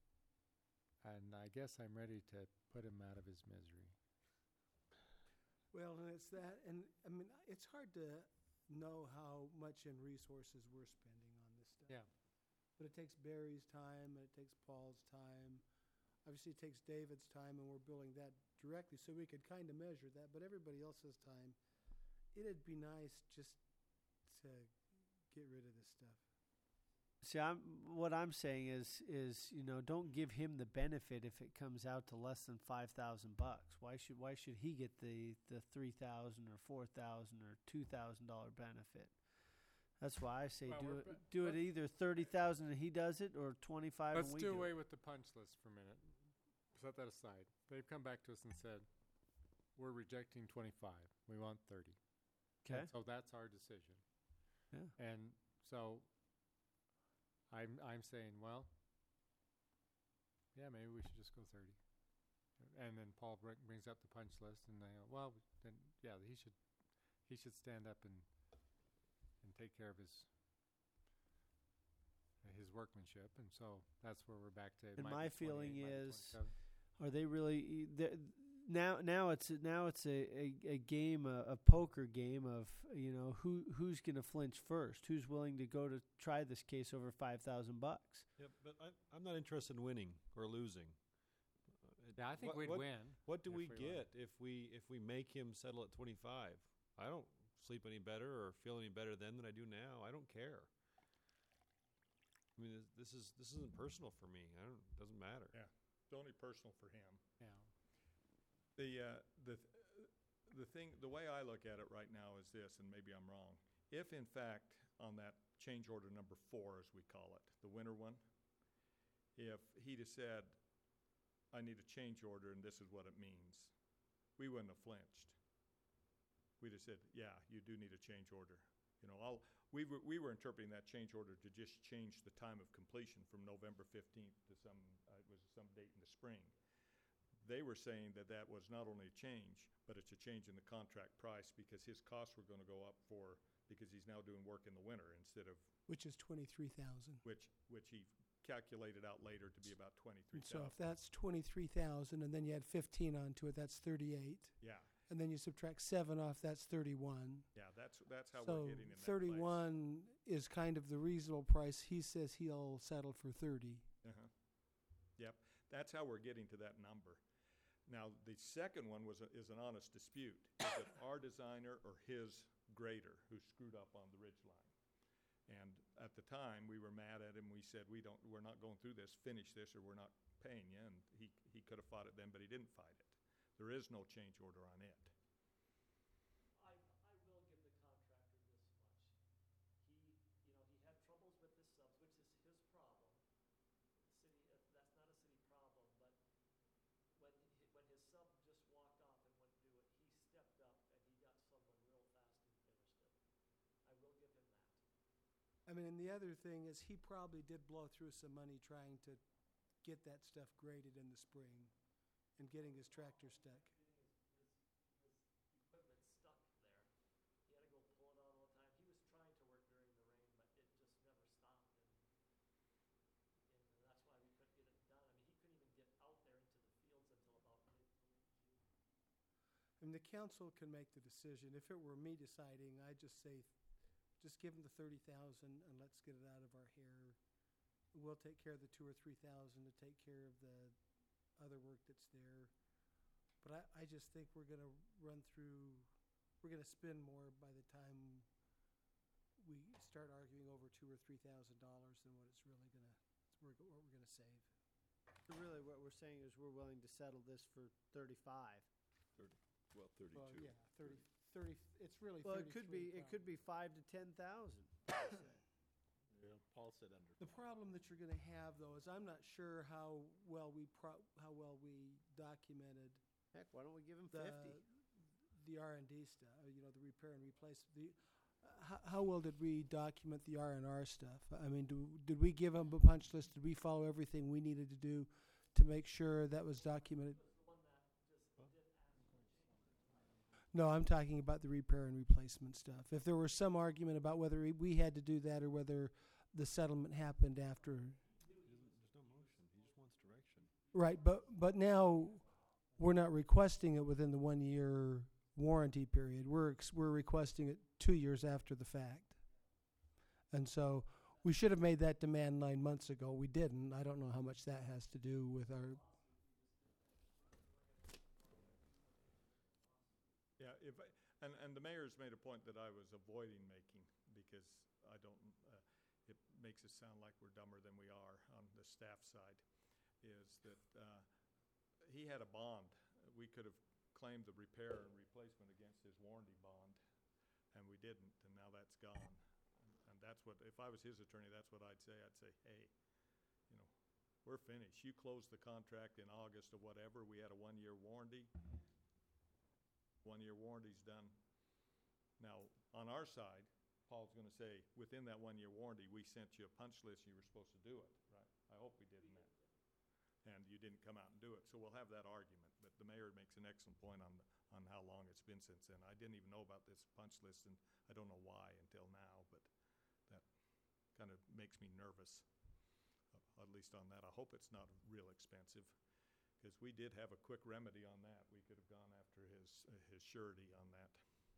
I guess I'm ready to put him out of his misery. Well, and it's that, and I mean, it's hard to know how much in resources we're spending on this stuff. Yeah. But it takes Barry's time, and it takes Paul's time. Obviously, it takes David's time, and we're billing that directly, so we could kind of measure that. But everybody else's time, it'd be nice just to get rid of this stuff. See, what I'm saying is don't give him the benefit if it comes out to less than $5,000. Why should he get the $3,000 or $4,000 or $2,000 benefit? That's why I say Well, do it either 30,000 and he does it, or 25 Let's and we do do away it. with the punch list for a minute. Set that aside. They've come back to us and said, we're rejecting 25. We want 30. Okay. So that's our decision. Yeah. And so I'm saying, well, yeah, maybe we should just go 30. And then Paul brings up the punch list, and they go, well, then yeah, he should stand up and take care of his workmanship, and so that's where we're back to. And my feeling 28, is, 27. are they really now it's a game, a poker game of who's going to flinch first, who's willing to go to try this case over $5,000. Yeah, but I'm not interested in winning or losing. Yeah, I think we'd win. What do if we we get if we make him settle at 25? I don't sleep any better or feel any better then than I do now. I don't care. I mean, this isn't personal for me. Doesn't matter. Yeah, it's only personal for him. Yeah. The way I look at it right now is this, and maybe I'm wrong. If in fact on that change order number 4, as we call it, the winter one, if he'd have said, I need a change order and this is what it means, we wouldn't have flinched. We'd have said, yeah, you do need a change order. We were interpreting that change order to just change the time of completion from November 15th to some date in the spring. They were saying that was not only a change, but it's a change in the contract price because his costs were going to go up because he's now doing work in the winter instead of. Which is $23,000. Which he calculated out later to be about $23,000. So if that's $23,000, and then you add 15 onto it, that's 38. Yeah. And then you subtract 7 off, that's 31. Yeah, that's how So we're getting in that 31 is kind of the reasonable price. He says he'll settle for 30. Uh-huh. Yep, that's how we're getting to that number. Now, the second one is an honest dispute. Is it our designer or his grader who screwed up on the ridge line? And at the time, we were mad at him. We said, we're not going through this, finish this, or we're not paying you. And he could have fought it then, but he didn't fight it. There is no change order on it. I will give the contractor this much. He had troubles with the subs, which is his problem. That's not a city problem, but when his sub just walked off and wouldn't do it, he stepped up and he got someone real fast and finished it. I will give him that. I mean, and the other thing is he probably did blow through some money trying to get that stuff graded in the spring and getting his tractor stuck. His equipment stuck there. He had to go pull it out all the time. He was trying to work during the rain, but it just never stopped. And that's why we couldn't get it done. I mean, he couldn't even get out there into the fields until about mid-June. And the council can make the decision. If it were me deciding, I'd just say, just give him the 30,000 and let's get it out of our hair. We'll take care of the 2,000 or 3,000 to take care of the other work that's there. But I just think we're going to spend more by the time we start arguing over $2,000 or $3,000 than what we're going to save. So really what we're saying is we're willing to settle this for 35. 32. Well, yeah, 30, it's really Well, 33 it could be 5 to 10,000. Yeah, Paul said under. The problem that you're going to have, though, is I'm not sure how well we documented. Heck, why don't we give him the 50? The R&D stuff, the repair and replace. How well did we document the R&R stuff? I mean, did we give them a punch list? Did we follow everything we needed to do to make sure that was documented? No, I'm talking about the repair and replacement stuff. If there was some argument about whether we had to do that or whether the settlement happened after. There's no motion. He just wants direction. Right, but now we're not requesting it within the 1 year warranty period. We're requesting it 2 years after the fact. And so we should have made that demand 9 months ago. We didn't. I don't know how much that has to do with our. Yeah, and the mayor's made a point that I was avoiding making because I don't, it makes us sound like we're dumber than we are on the staff side, is that he had a bond. We could have claimed the repair and replacement against his warranty bond, and we didn't, and now that's gone. And that's what, if I was his attorney, that's what I'd say. I'd say, hey, you know, we're finished. You closed the contract in August or whatever. We had a 1-year warranty. 1-year warranty's done. Now, on our side, Paul's going to say, within that 1-year warranty, we sent you a punch list and you were supposed to do it, right? I hope we didn't. And you didn't come out and do it. So we'll have that argument. But the mayor makes an excellent point on how long it's been since then. I didn't even know about this punch list, and I don't know why until now, but that kind of makes me nervous, at least on that. I hope it's not real expensive, because we did have a quick remedy on that. We could have gone after his surety on that.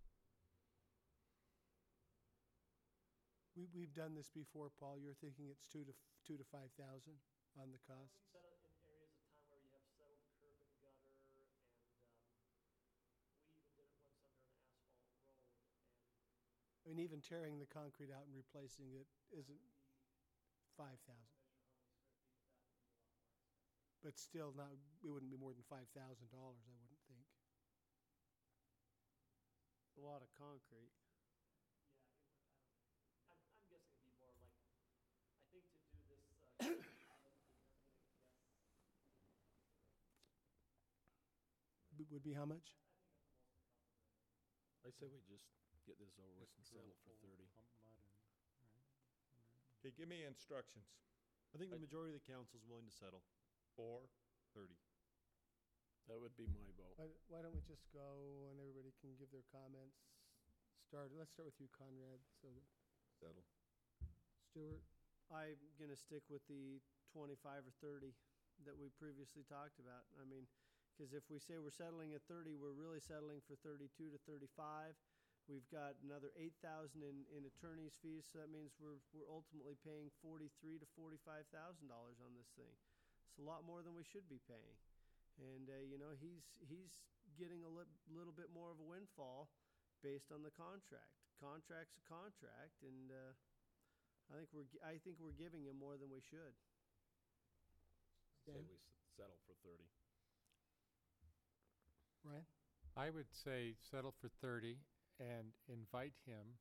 We've done this before, Paul. You're thinking it's $2,000 to $5,000 on the cost? We've set it in areas of town where you have settled curb and gutter, and we even did it once under an asphalt road. And I mean, even tearing the concrete out and replacing it isn't 5,000. But still not, it wouldn't be more than $5,000, I wouldn't think. A lot of concrete. I'm guessing it'd be more like, I think to do this, Would be how much? I say we just get this over with and settle for 30. Okay, give me instructions. I think the majority of the council's willing to settle. For 30. That would be my vote. Why don't we just go and everybody can give their comments? Let's start with you, Conrad. So Settle. Stuart? I'm going to stick with the 25 or 30 that we previously talked about. I mean, because if we say we're settling at 30, we're really settling for 32 to 35. We've got another $8,000 in attorney's fees, so that means we're ultimately paying $43,000 to $45,000 on this thing. It's a lot more than we should be paying, and you know, he's getting a little bit more of a windfall based on the contract. Contract's a contract, and I think we're giving him more than we should. Say we settle for 30. Ryan? I would say settle for 30 and invite him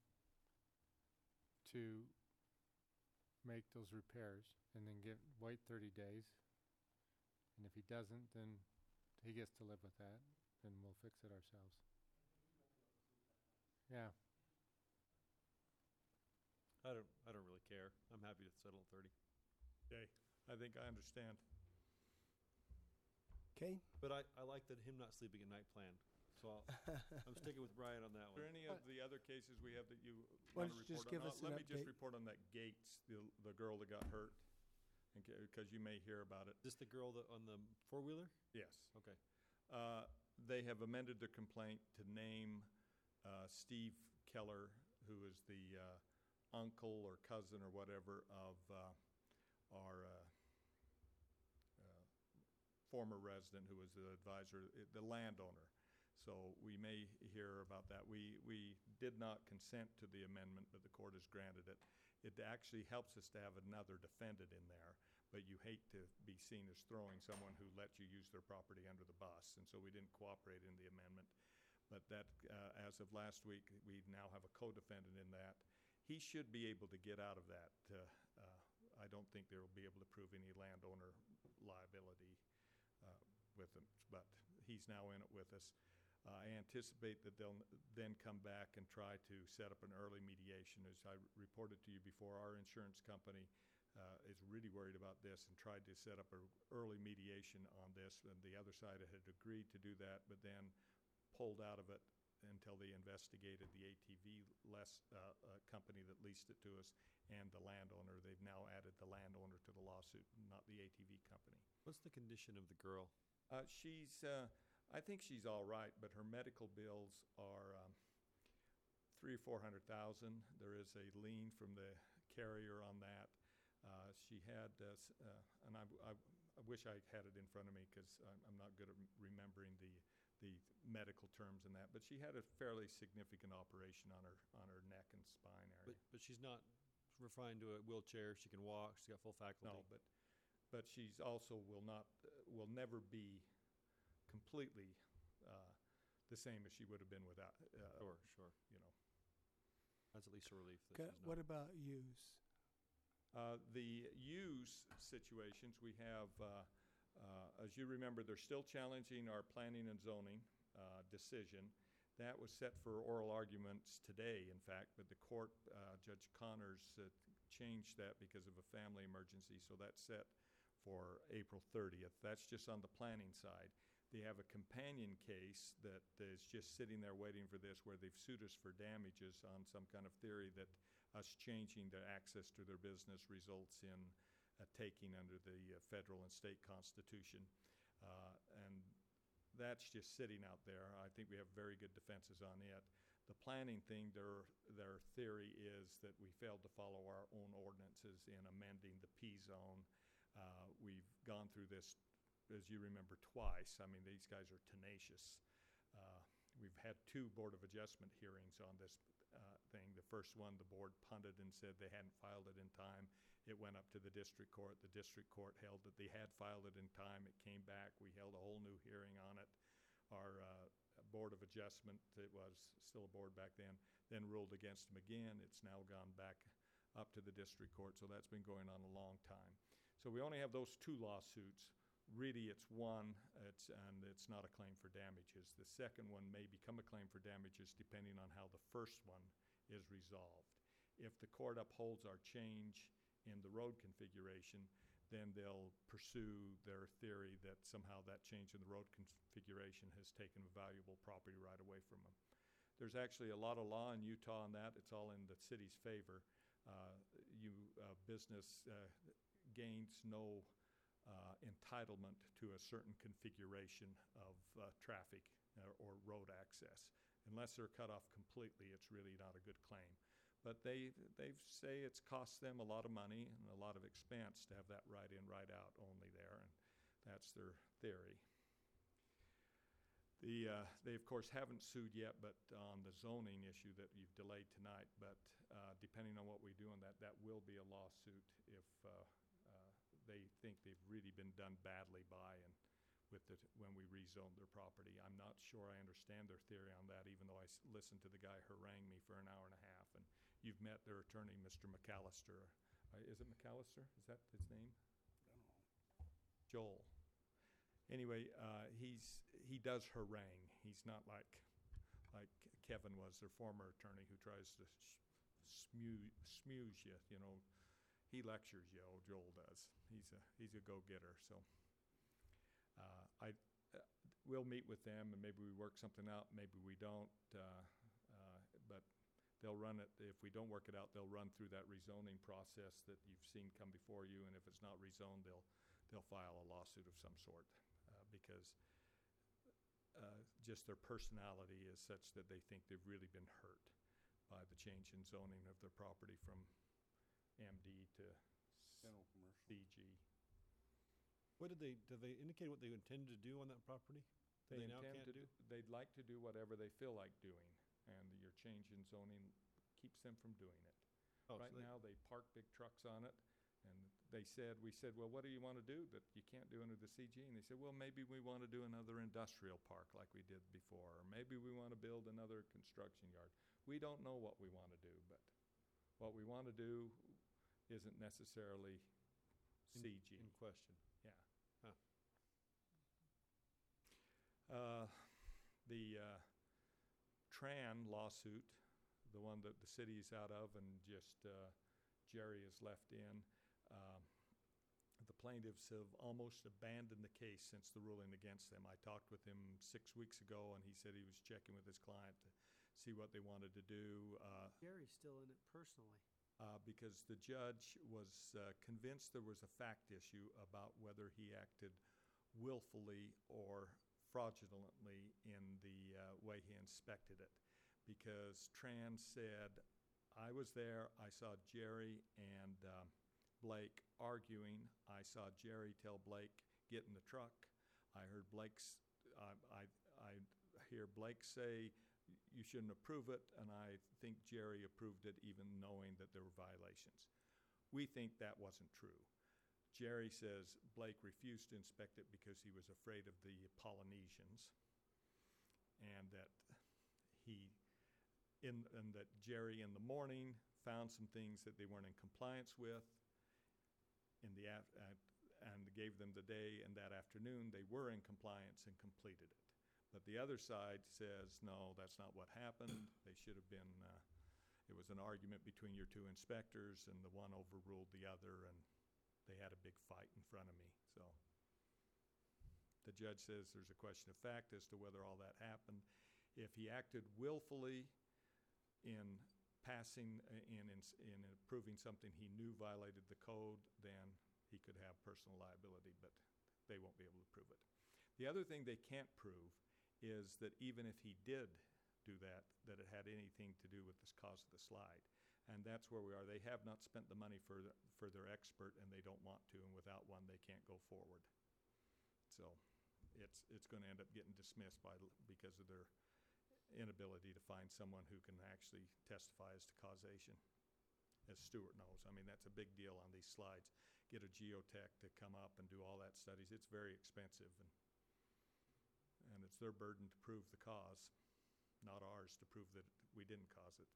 to make those repairs, and then wait 30 days. And if he doesn't, then he gets to live with that, and we'll fix it ourselves. Yeah. I don't really care. I'm happy to settle at 30. Okay, I think I understand. Okay. But I like that him not sleeping at night plan. So I'm sticking with Brian on that Are there one. any of the other cases we have that you Why want to don't you just report give on? us an Let me just update? report on that Gates, the girl that got hurt, because you may hear about it. Is this the girl that on the four-wheeler? Yes. Okay. They have amended their complaint to name Steve Keller, who is the uncle or cousin or whatever of our former resident who was the advisor, the landowner. So we may hear about that. We did not consent to the amendment, but the court has granted it. It actually helps us to have another defendant in there, but you hate to be seen as throwing someone who let you use their property under the bus, and so we didn't cooperate in the amendment. But that, as of last week, we now have a co-defendant in that. He should be able to get out of that. I don't think they will be able to prove any landowner liability with him, but he's now in it with us. I anticipate that they'll then come back and try to set up an early mediation. As I reported to you before, our insurance company is really worried about this and tried to set up an early mediation on this, and the other side had agreed to do that, but then pulled out of it until they investigated the ATV company that leased it to us and the landowner. They've now added the landowner to the lawsuit, not the ATV company. What's the condition of the girl? She's I think she's all right, but her medical bills are 300,000 or 400,000. There is a lien from the carrier on that. She had, and I wish I had it in front of me because I'm not good at remembering the medical terms in that. But she had a fairly significant operation on her neck and spine area. But she's not refined to a wheelchair. She can walk. She's got full faculty. No, but she's also will never be completely the same as she would have been without. Sure. You know. That's at least a relief. That Okay, she's not. what about use? The use situations we have, as you remember, they're still challenging our planning and zoning decision. That was set for oral arguments today, in fact, but the court, Judge Connors, changed that because of a family emergency, so that's set for April 30th. That's just on the planning side. They have a companion case that is just sitting there waiting for this, where they've sued us for damages on some kind of theory that us changing their access to their business results in a taking under the federal and state constitution. And that's just sitting out there. I think we have very good defenses on it. The planning thing, their theory is that we failed to follow our own ordinances in amending the P-zone. We've gone through this, as you remember, twice. I mean, these guys are tenacious. We've had 2 Board of Adjustment hearings on this thing. The first one, the board punted and said they hadn't filed it in time. It went up to the district court. The district court held that they had filed it in time. It came back. We held a whole new hearing on it. Our Board of Adjustment, it was still a board back then ruled against them again. It's now gone back up to the district court, so that's been going on a long time. So we only have those 2 lawsuits. Really, it's one, and it's not a claim for damages. The second one may become a claim for damages depending on how the first one is resolved. If the court upholds our change in the road configuration, then they'll pursue their theory that somehow that change in the road configuration has taken a valuable property right away from them. There's actually a lot of law in Utah on that. It's all in the city's favor. Business gains no entitlement to a certain configuration of traffic or road access. Unless they're cut off completely, it's really not a good claim. But they say it's cost them a lot of money and a lot of expense to have that right in, right out only there, and that's their theory. They, of course, haven't sued yet, but on the zoning issue that you've delayed tonight, but depending on what we do on that, that will be a lawsuit if they think they've really been done badly by and when we rezoned their property. I'm not sure I understand their theory on that, even though I listened to the guy harangue me for an hour and a half. And you've met their attorney, Mr. McAllister. Is it McAllister? Is that his name? Joel. Anyway, he does harangue. He's not like Kevin was, their former attorney, who tries to smooze you. You know, he lectures you. Joel does. He's a go-getter. So we'll meet with them, and maybe we work something out. Maybe we don't. But they'll run it. If we don't work it out, they'll run through that rezoning process that you've seen come before you. And if it's not rezoned, they'll file a lawsuit of some sort because just their personality is such that they think they've really been hurt by the change in zoning of their property from MD to General commercial. CG. What did they indicate what they intended to do on that property? They now intend can't to do? They'd like to do whatever they feel like doing, and your change in zoning keeps them from doing it. Oh, Right now, they park big trucks on it, and we said, well, what do you want to do that you can't do under the CG? And they said, well, maybe we want to do another industrial park like we did before, or maybe we want to build another construction yard. We don't know what we want to do, but what we want to do isn't necessarily CG. In question. Yeah. Huh. The Tran lawsuit, the one that the city's out of and just Jerry is left in, the plaintiffs have almost abandoned the case since the ruling against them. I talked with him 6 weeks ago, and he said he was checking with his client to see what they wanted to do. Jerry's still in it personally. Because the judge was convinced there was a fact issue about whether he acted willfully or fraudulently in the way he inspected it, because Tran said, I was there, I saw Jerry and Blake arguing. I saw Jerry tell Blake, get in the truck. I heard I hear Blake say, you shouldn't approve it, and I think Jerry approved it even knowing that there were violations. We think that wasn't true. Jerry says Blake refused to inspect it because he was afraid of the Polynesians, and that that Jerry in the morning found some things that they weren't in compliance with, and gave them the day, and that afternoon they were in compliance and completed it. But the other side says, no, that's not what happened. They should have been, it was an argument between your two inspectors, and the one overruled the other, and they had a big fight in front of me. So the judge says there's a question of fact as to whether all that happened. If he acted willfully in passing, in approving something he knew violated the code, then he could have personal liability, but they won't be able to prove it. The other thing they can't prove is that even if he did do that, that it had anything to do with this cause of the slide. And that's where we are. They have not spent the money for their expert, and they don't want to, and without one, they can't go forward. So it's going to end up getting dismissed because of their inability to find someone who can actually testify as to causation. As Stuart knows, I mean, that's a big deal on these slides. Get a geotech to come up and do all that studies. It's very expensive, and it's their burden to prove the cause, not ours to prove that we didn't cause it.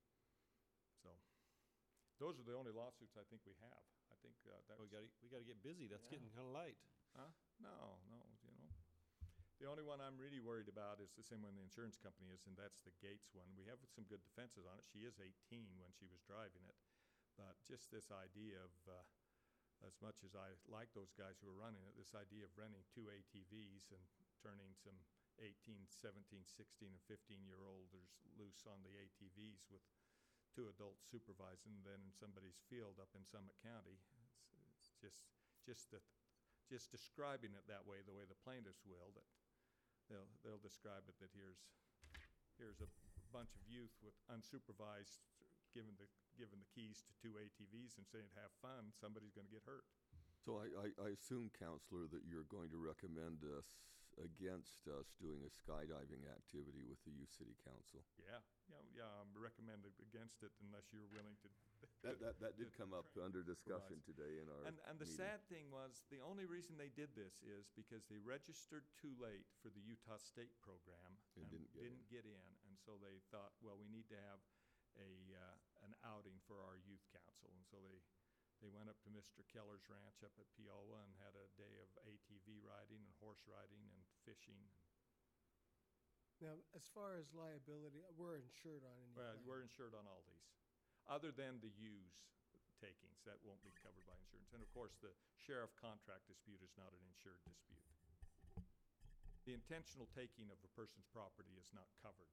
So those are the only lawsuits I think we have. I think we got to get busy. That's getting kind of light. Huh? No, you know. The only one I'm really worried about is the same one the insurance company is, and that's the Gates one. We have some good defenses on it. She is 18 when she was driving it. But just this idea of, as much as I like those guys who are running it, this idea of renting two ATVs and turning some 18, 17, 16, and 15-year-olders loose on the ATVs with two adults supervising them in somebody's field up in Summit County. It's just describing it that way, the way the plaintiffs will, that they'll describe it that here's a bunch of youth with unsupervised given the keys to two ATVs and saying have fun, somebody's going to get hurt. So I assume, Counselor, that you're going to recommend us against us doing a skydiving activity with the Youth City Council. Yeah, I'm recommended against it unless you're willing to. That did come up under discussion today in our And the meeting. sad thing was, the only reason they did this is because they registered too late for the Utah State program and didn't get in. And so they thought, well, we need to have an outing for our youth council. And so they went up to Mr. Keller's ranch up at Piola and had a day of ATV riding and horse riding and fishing. Now, as far as liability, we're insured on any. Well, we're insured on all these, other than the use takings. That won't be covered by insurance. And of course, the sheriff contract dispute is not an insured dispute. The intentional taking of a person's property is not covered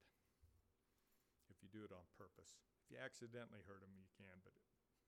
if you do it on purpose. If you accidentally hurt them, you can, but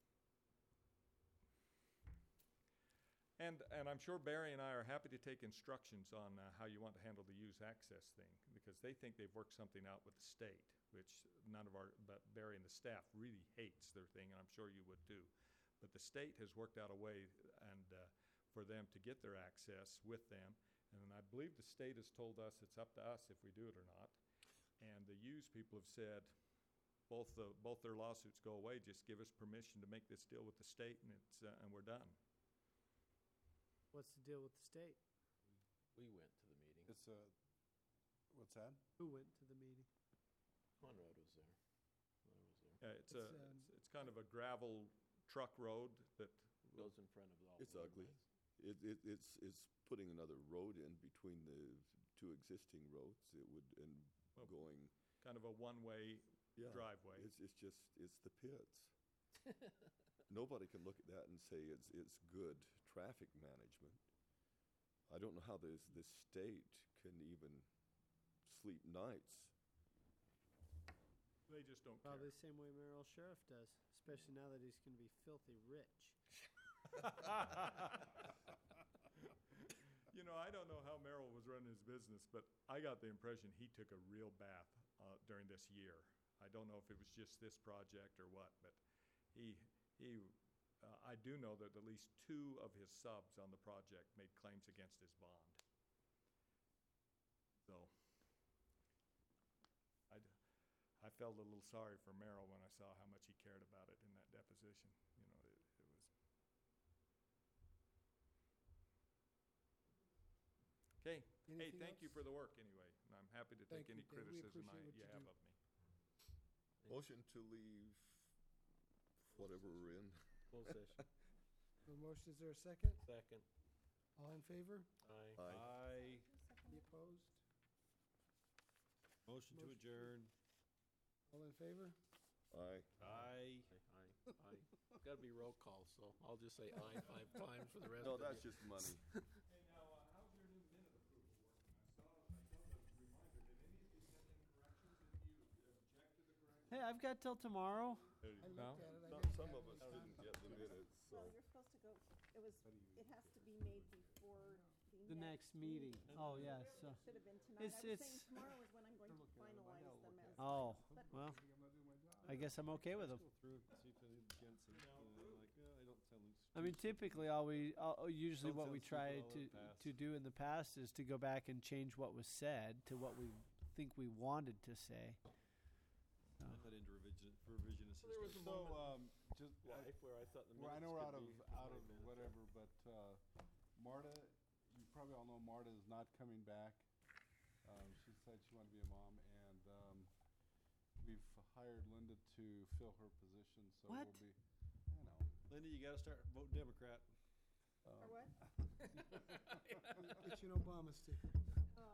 And I'm sure Barry and I are happy to take instructions on how you want to handle the use access thing, because they think they've worked something out with the state, which but Barry and the staff really hates their thing, and I'm sure you would too. But the state has worked out a way for them to get their access with them, and I believe the state has told us it's up to us if we do it or not. And the use people have said, both their lawsuits go away, just give us permission to make this deal with the state, and we're done. What's the deal with the state? We went to the meeting. It's what's that? Who went to the meeting? Conrad was there. I was there. It's kind of a gravel truck road that goes in front of all. It's ugly. It's putting another road in between the two existing roads. It would going kind of a one-way driveway. It's the pits. Nobody can look at that and say it's good traffic management. I don't know how this state can even sleep nights. They just don't Probably care. the same way Merrill Sheriff does, especially now that he's going to be filthy rich. I don't know how Merrill was running his business, but I got the impression he took a real bath during this year. I don't know if it was just this project or what, but I do know that at least 2 of his subs on the project made claims against his bond. So I felt a little sorry for Merrill when I saw how much he cared about it in that deposition. It was. Okay. Hey, Anything thank you else? for the work anyway, and I'm happy to take Thank any you, Dave. We criticism appreciate what you you have do. of me. Motion to leave whatever we're in. Closed session. The motion, is there a second? Second. All in favor? Aye. Aye. Any opposed? Motion to Motion adjourn. All in favor? Aye. Aye. Aye. Aye. It's got to be roll call, so I'll just say aye 5 times for the rest No, of that's you. just money. Hey, now, how's your new minute approval working? I saw the reminder. Did any of you send in corrections if you object to the corrections? Hey, I've got till tomorrow. I looked at it. I Some, didn't some have of it us this didn't time. get the minutes, so. Well, you're supposed to go, it has to be made before The next meeting. Oh, yes. It should have been tonight. It's- I was it's- saying tomorrow is when I'm going to finalize them as. Oh, But well, I guess I'm okay with them. Go through and see if anything against it. I don't sound like. I mean, typically, usually Don't what we sound stupid try all in the past. to do in the past is to go back and change what was said to what we think we wanted to say. I'm not into revisionist history. There was a So, moment just, life where I thought the well, I minutes know we're could be out of 5 minutes. whatever, but Marta, you probably all know Marta is not coming back. She said she wanted to be a mom, and we've hired Linda to fill her position, so What? we'll be, I know. Linda, you got to start voting Democrat. Or what? Get you an Obama sticker. Oh,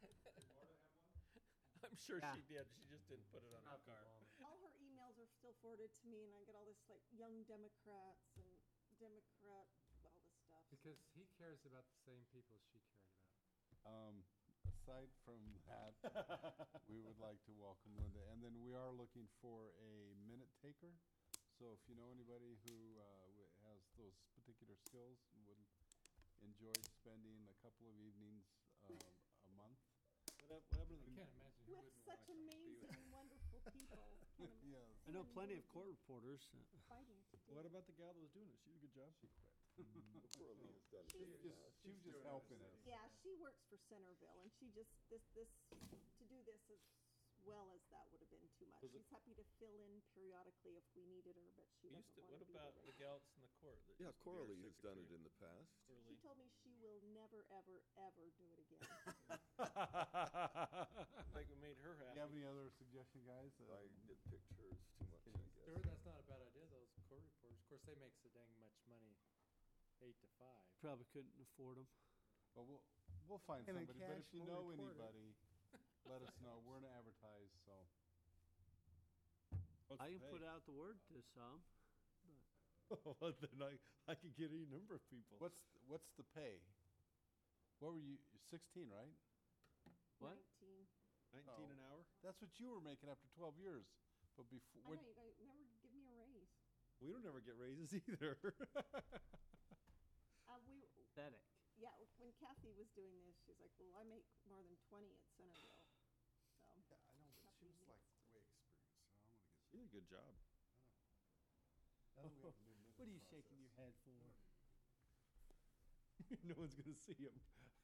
I'm sure Yeah. she did. She just didn't put it on her card. all her emails are still forwarded to me and I get all this like young Democrats and Democrat, all this stuff. Because he cares about the same people she cared about. Aside from that, we would like to welcome Linda, and then we are looking for a minute taker. So if you know anybody who has those particular skills and would enjoy spending a couple of evenings a month. What happened to I the can't imagine who With wouldn't such want to be amazing, with wonderful people. Kind of Yes. I know someone plenty who of would court be reporters. Fighting to do. What about the gal that was doing it? She did a good job. She quit. Coralie has done She it. was just helping us. Yeah, she works for Centerville and she just, to do this as well as that would have been too much. Was it- She's happy to fill in periodically if we needed her, but she doesn't want What to be about the the gal that's in the court? that Yeah, used to be our Coralie has done it secretary? in the past. She Coralie. told me she will never, ever, ever do it again. I think we made her Do happy. you have any other suggestion, guys? I nitpick hers too much, I guess. Sure, that's not a bad idea, those court reporters. Of course, they make so dang much money, 8 to 5. Probably couldn't afford them. Well, we'll find And a somebody, but if cash you flow know reporter. anybody, let us know. We're gonna advertise, so. What's I the can pay? put out the word to some. Well, then I could get any number of people. What's the pay? What were you, 16, right? What? 19. 19 an hour? That's what you were making after 12 years. But I before, know, you guys never give me a raise. We don't ever get raises either. Pathetic. Yeah, when Kathy was doing this, she's like, well, I make more than 20 at Centerville. So, yeah, I know, but she was like way experienced, so I'm gonna get. She did a good job. Now that we have a new minute What are you process. shaking your head for? No one's going to see him.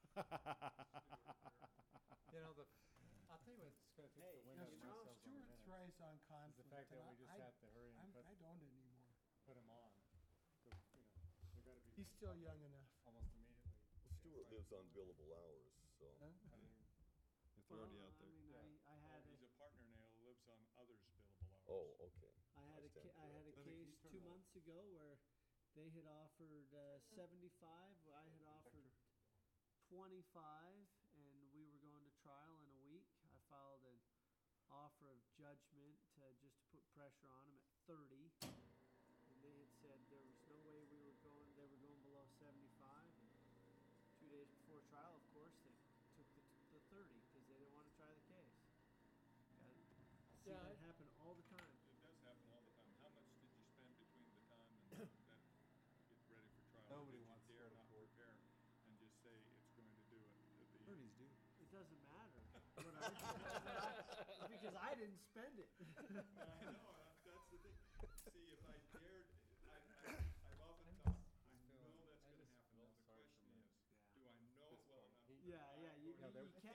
You know, I'll tell you what's going to take the wind Now, out of myself on Stuart minutes thrives on is conflict. the fact that and we just I have to hurry and I don't anymore. put them on. 'Cause, they've got to be. He's finished still up young enough. Almost immediately. Well, Stuart lives on billable hours, so. I mean, If they're already out I there. mean, I had He's a, a partner now who lives on others' billable hours. Oh, okay. I had a, stand I had a corrected. case 2 months ago where they had offered 75. I had offered 25, and we were going to trial in a week. I filed an offer of judgment just to put pressure on them at 30, and they had said there was no way we were going. They were going below 75. And 2 days before trial, of course, they took the 30 because they didn't want to try the case. See Yeah, that happen all the time. It does happen all the time. How much did you spend between the time and that get ready for trial? Nobody Did you wants to dare go to not court. prepare and just say it's going to attorneys do. It doesn't matter. Because I didn't spend it. I know, that's the thing. See, if I dared, I've often thought, I know that's gonna happen. Now, the question is, do I know it well enough? Yeah, you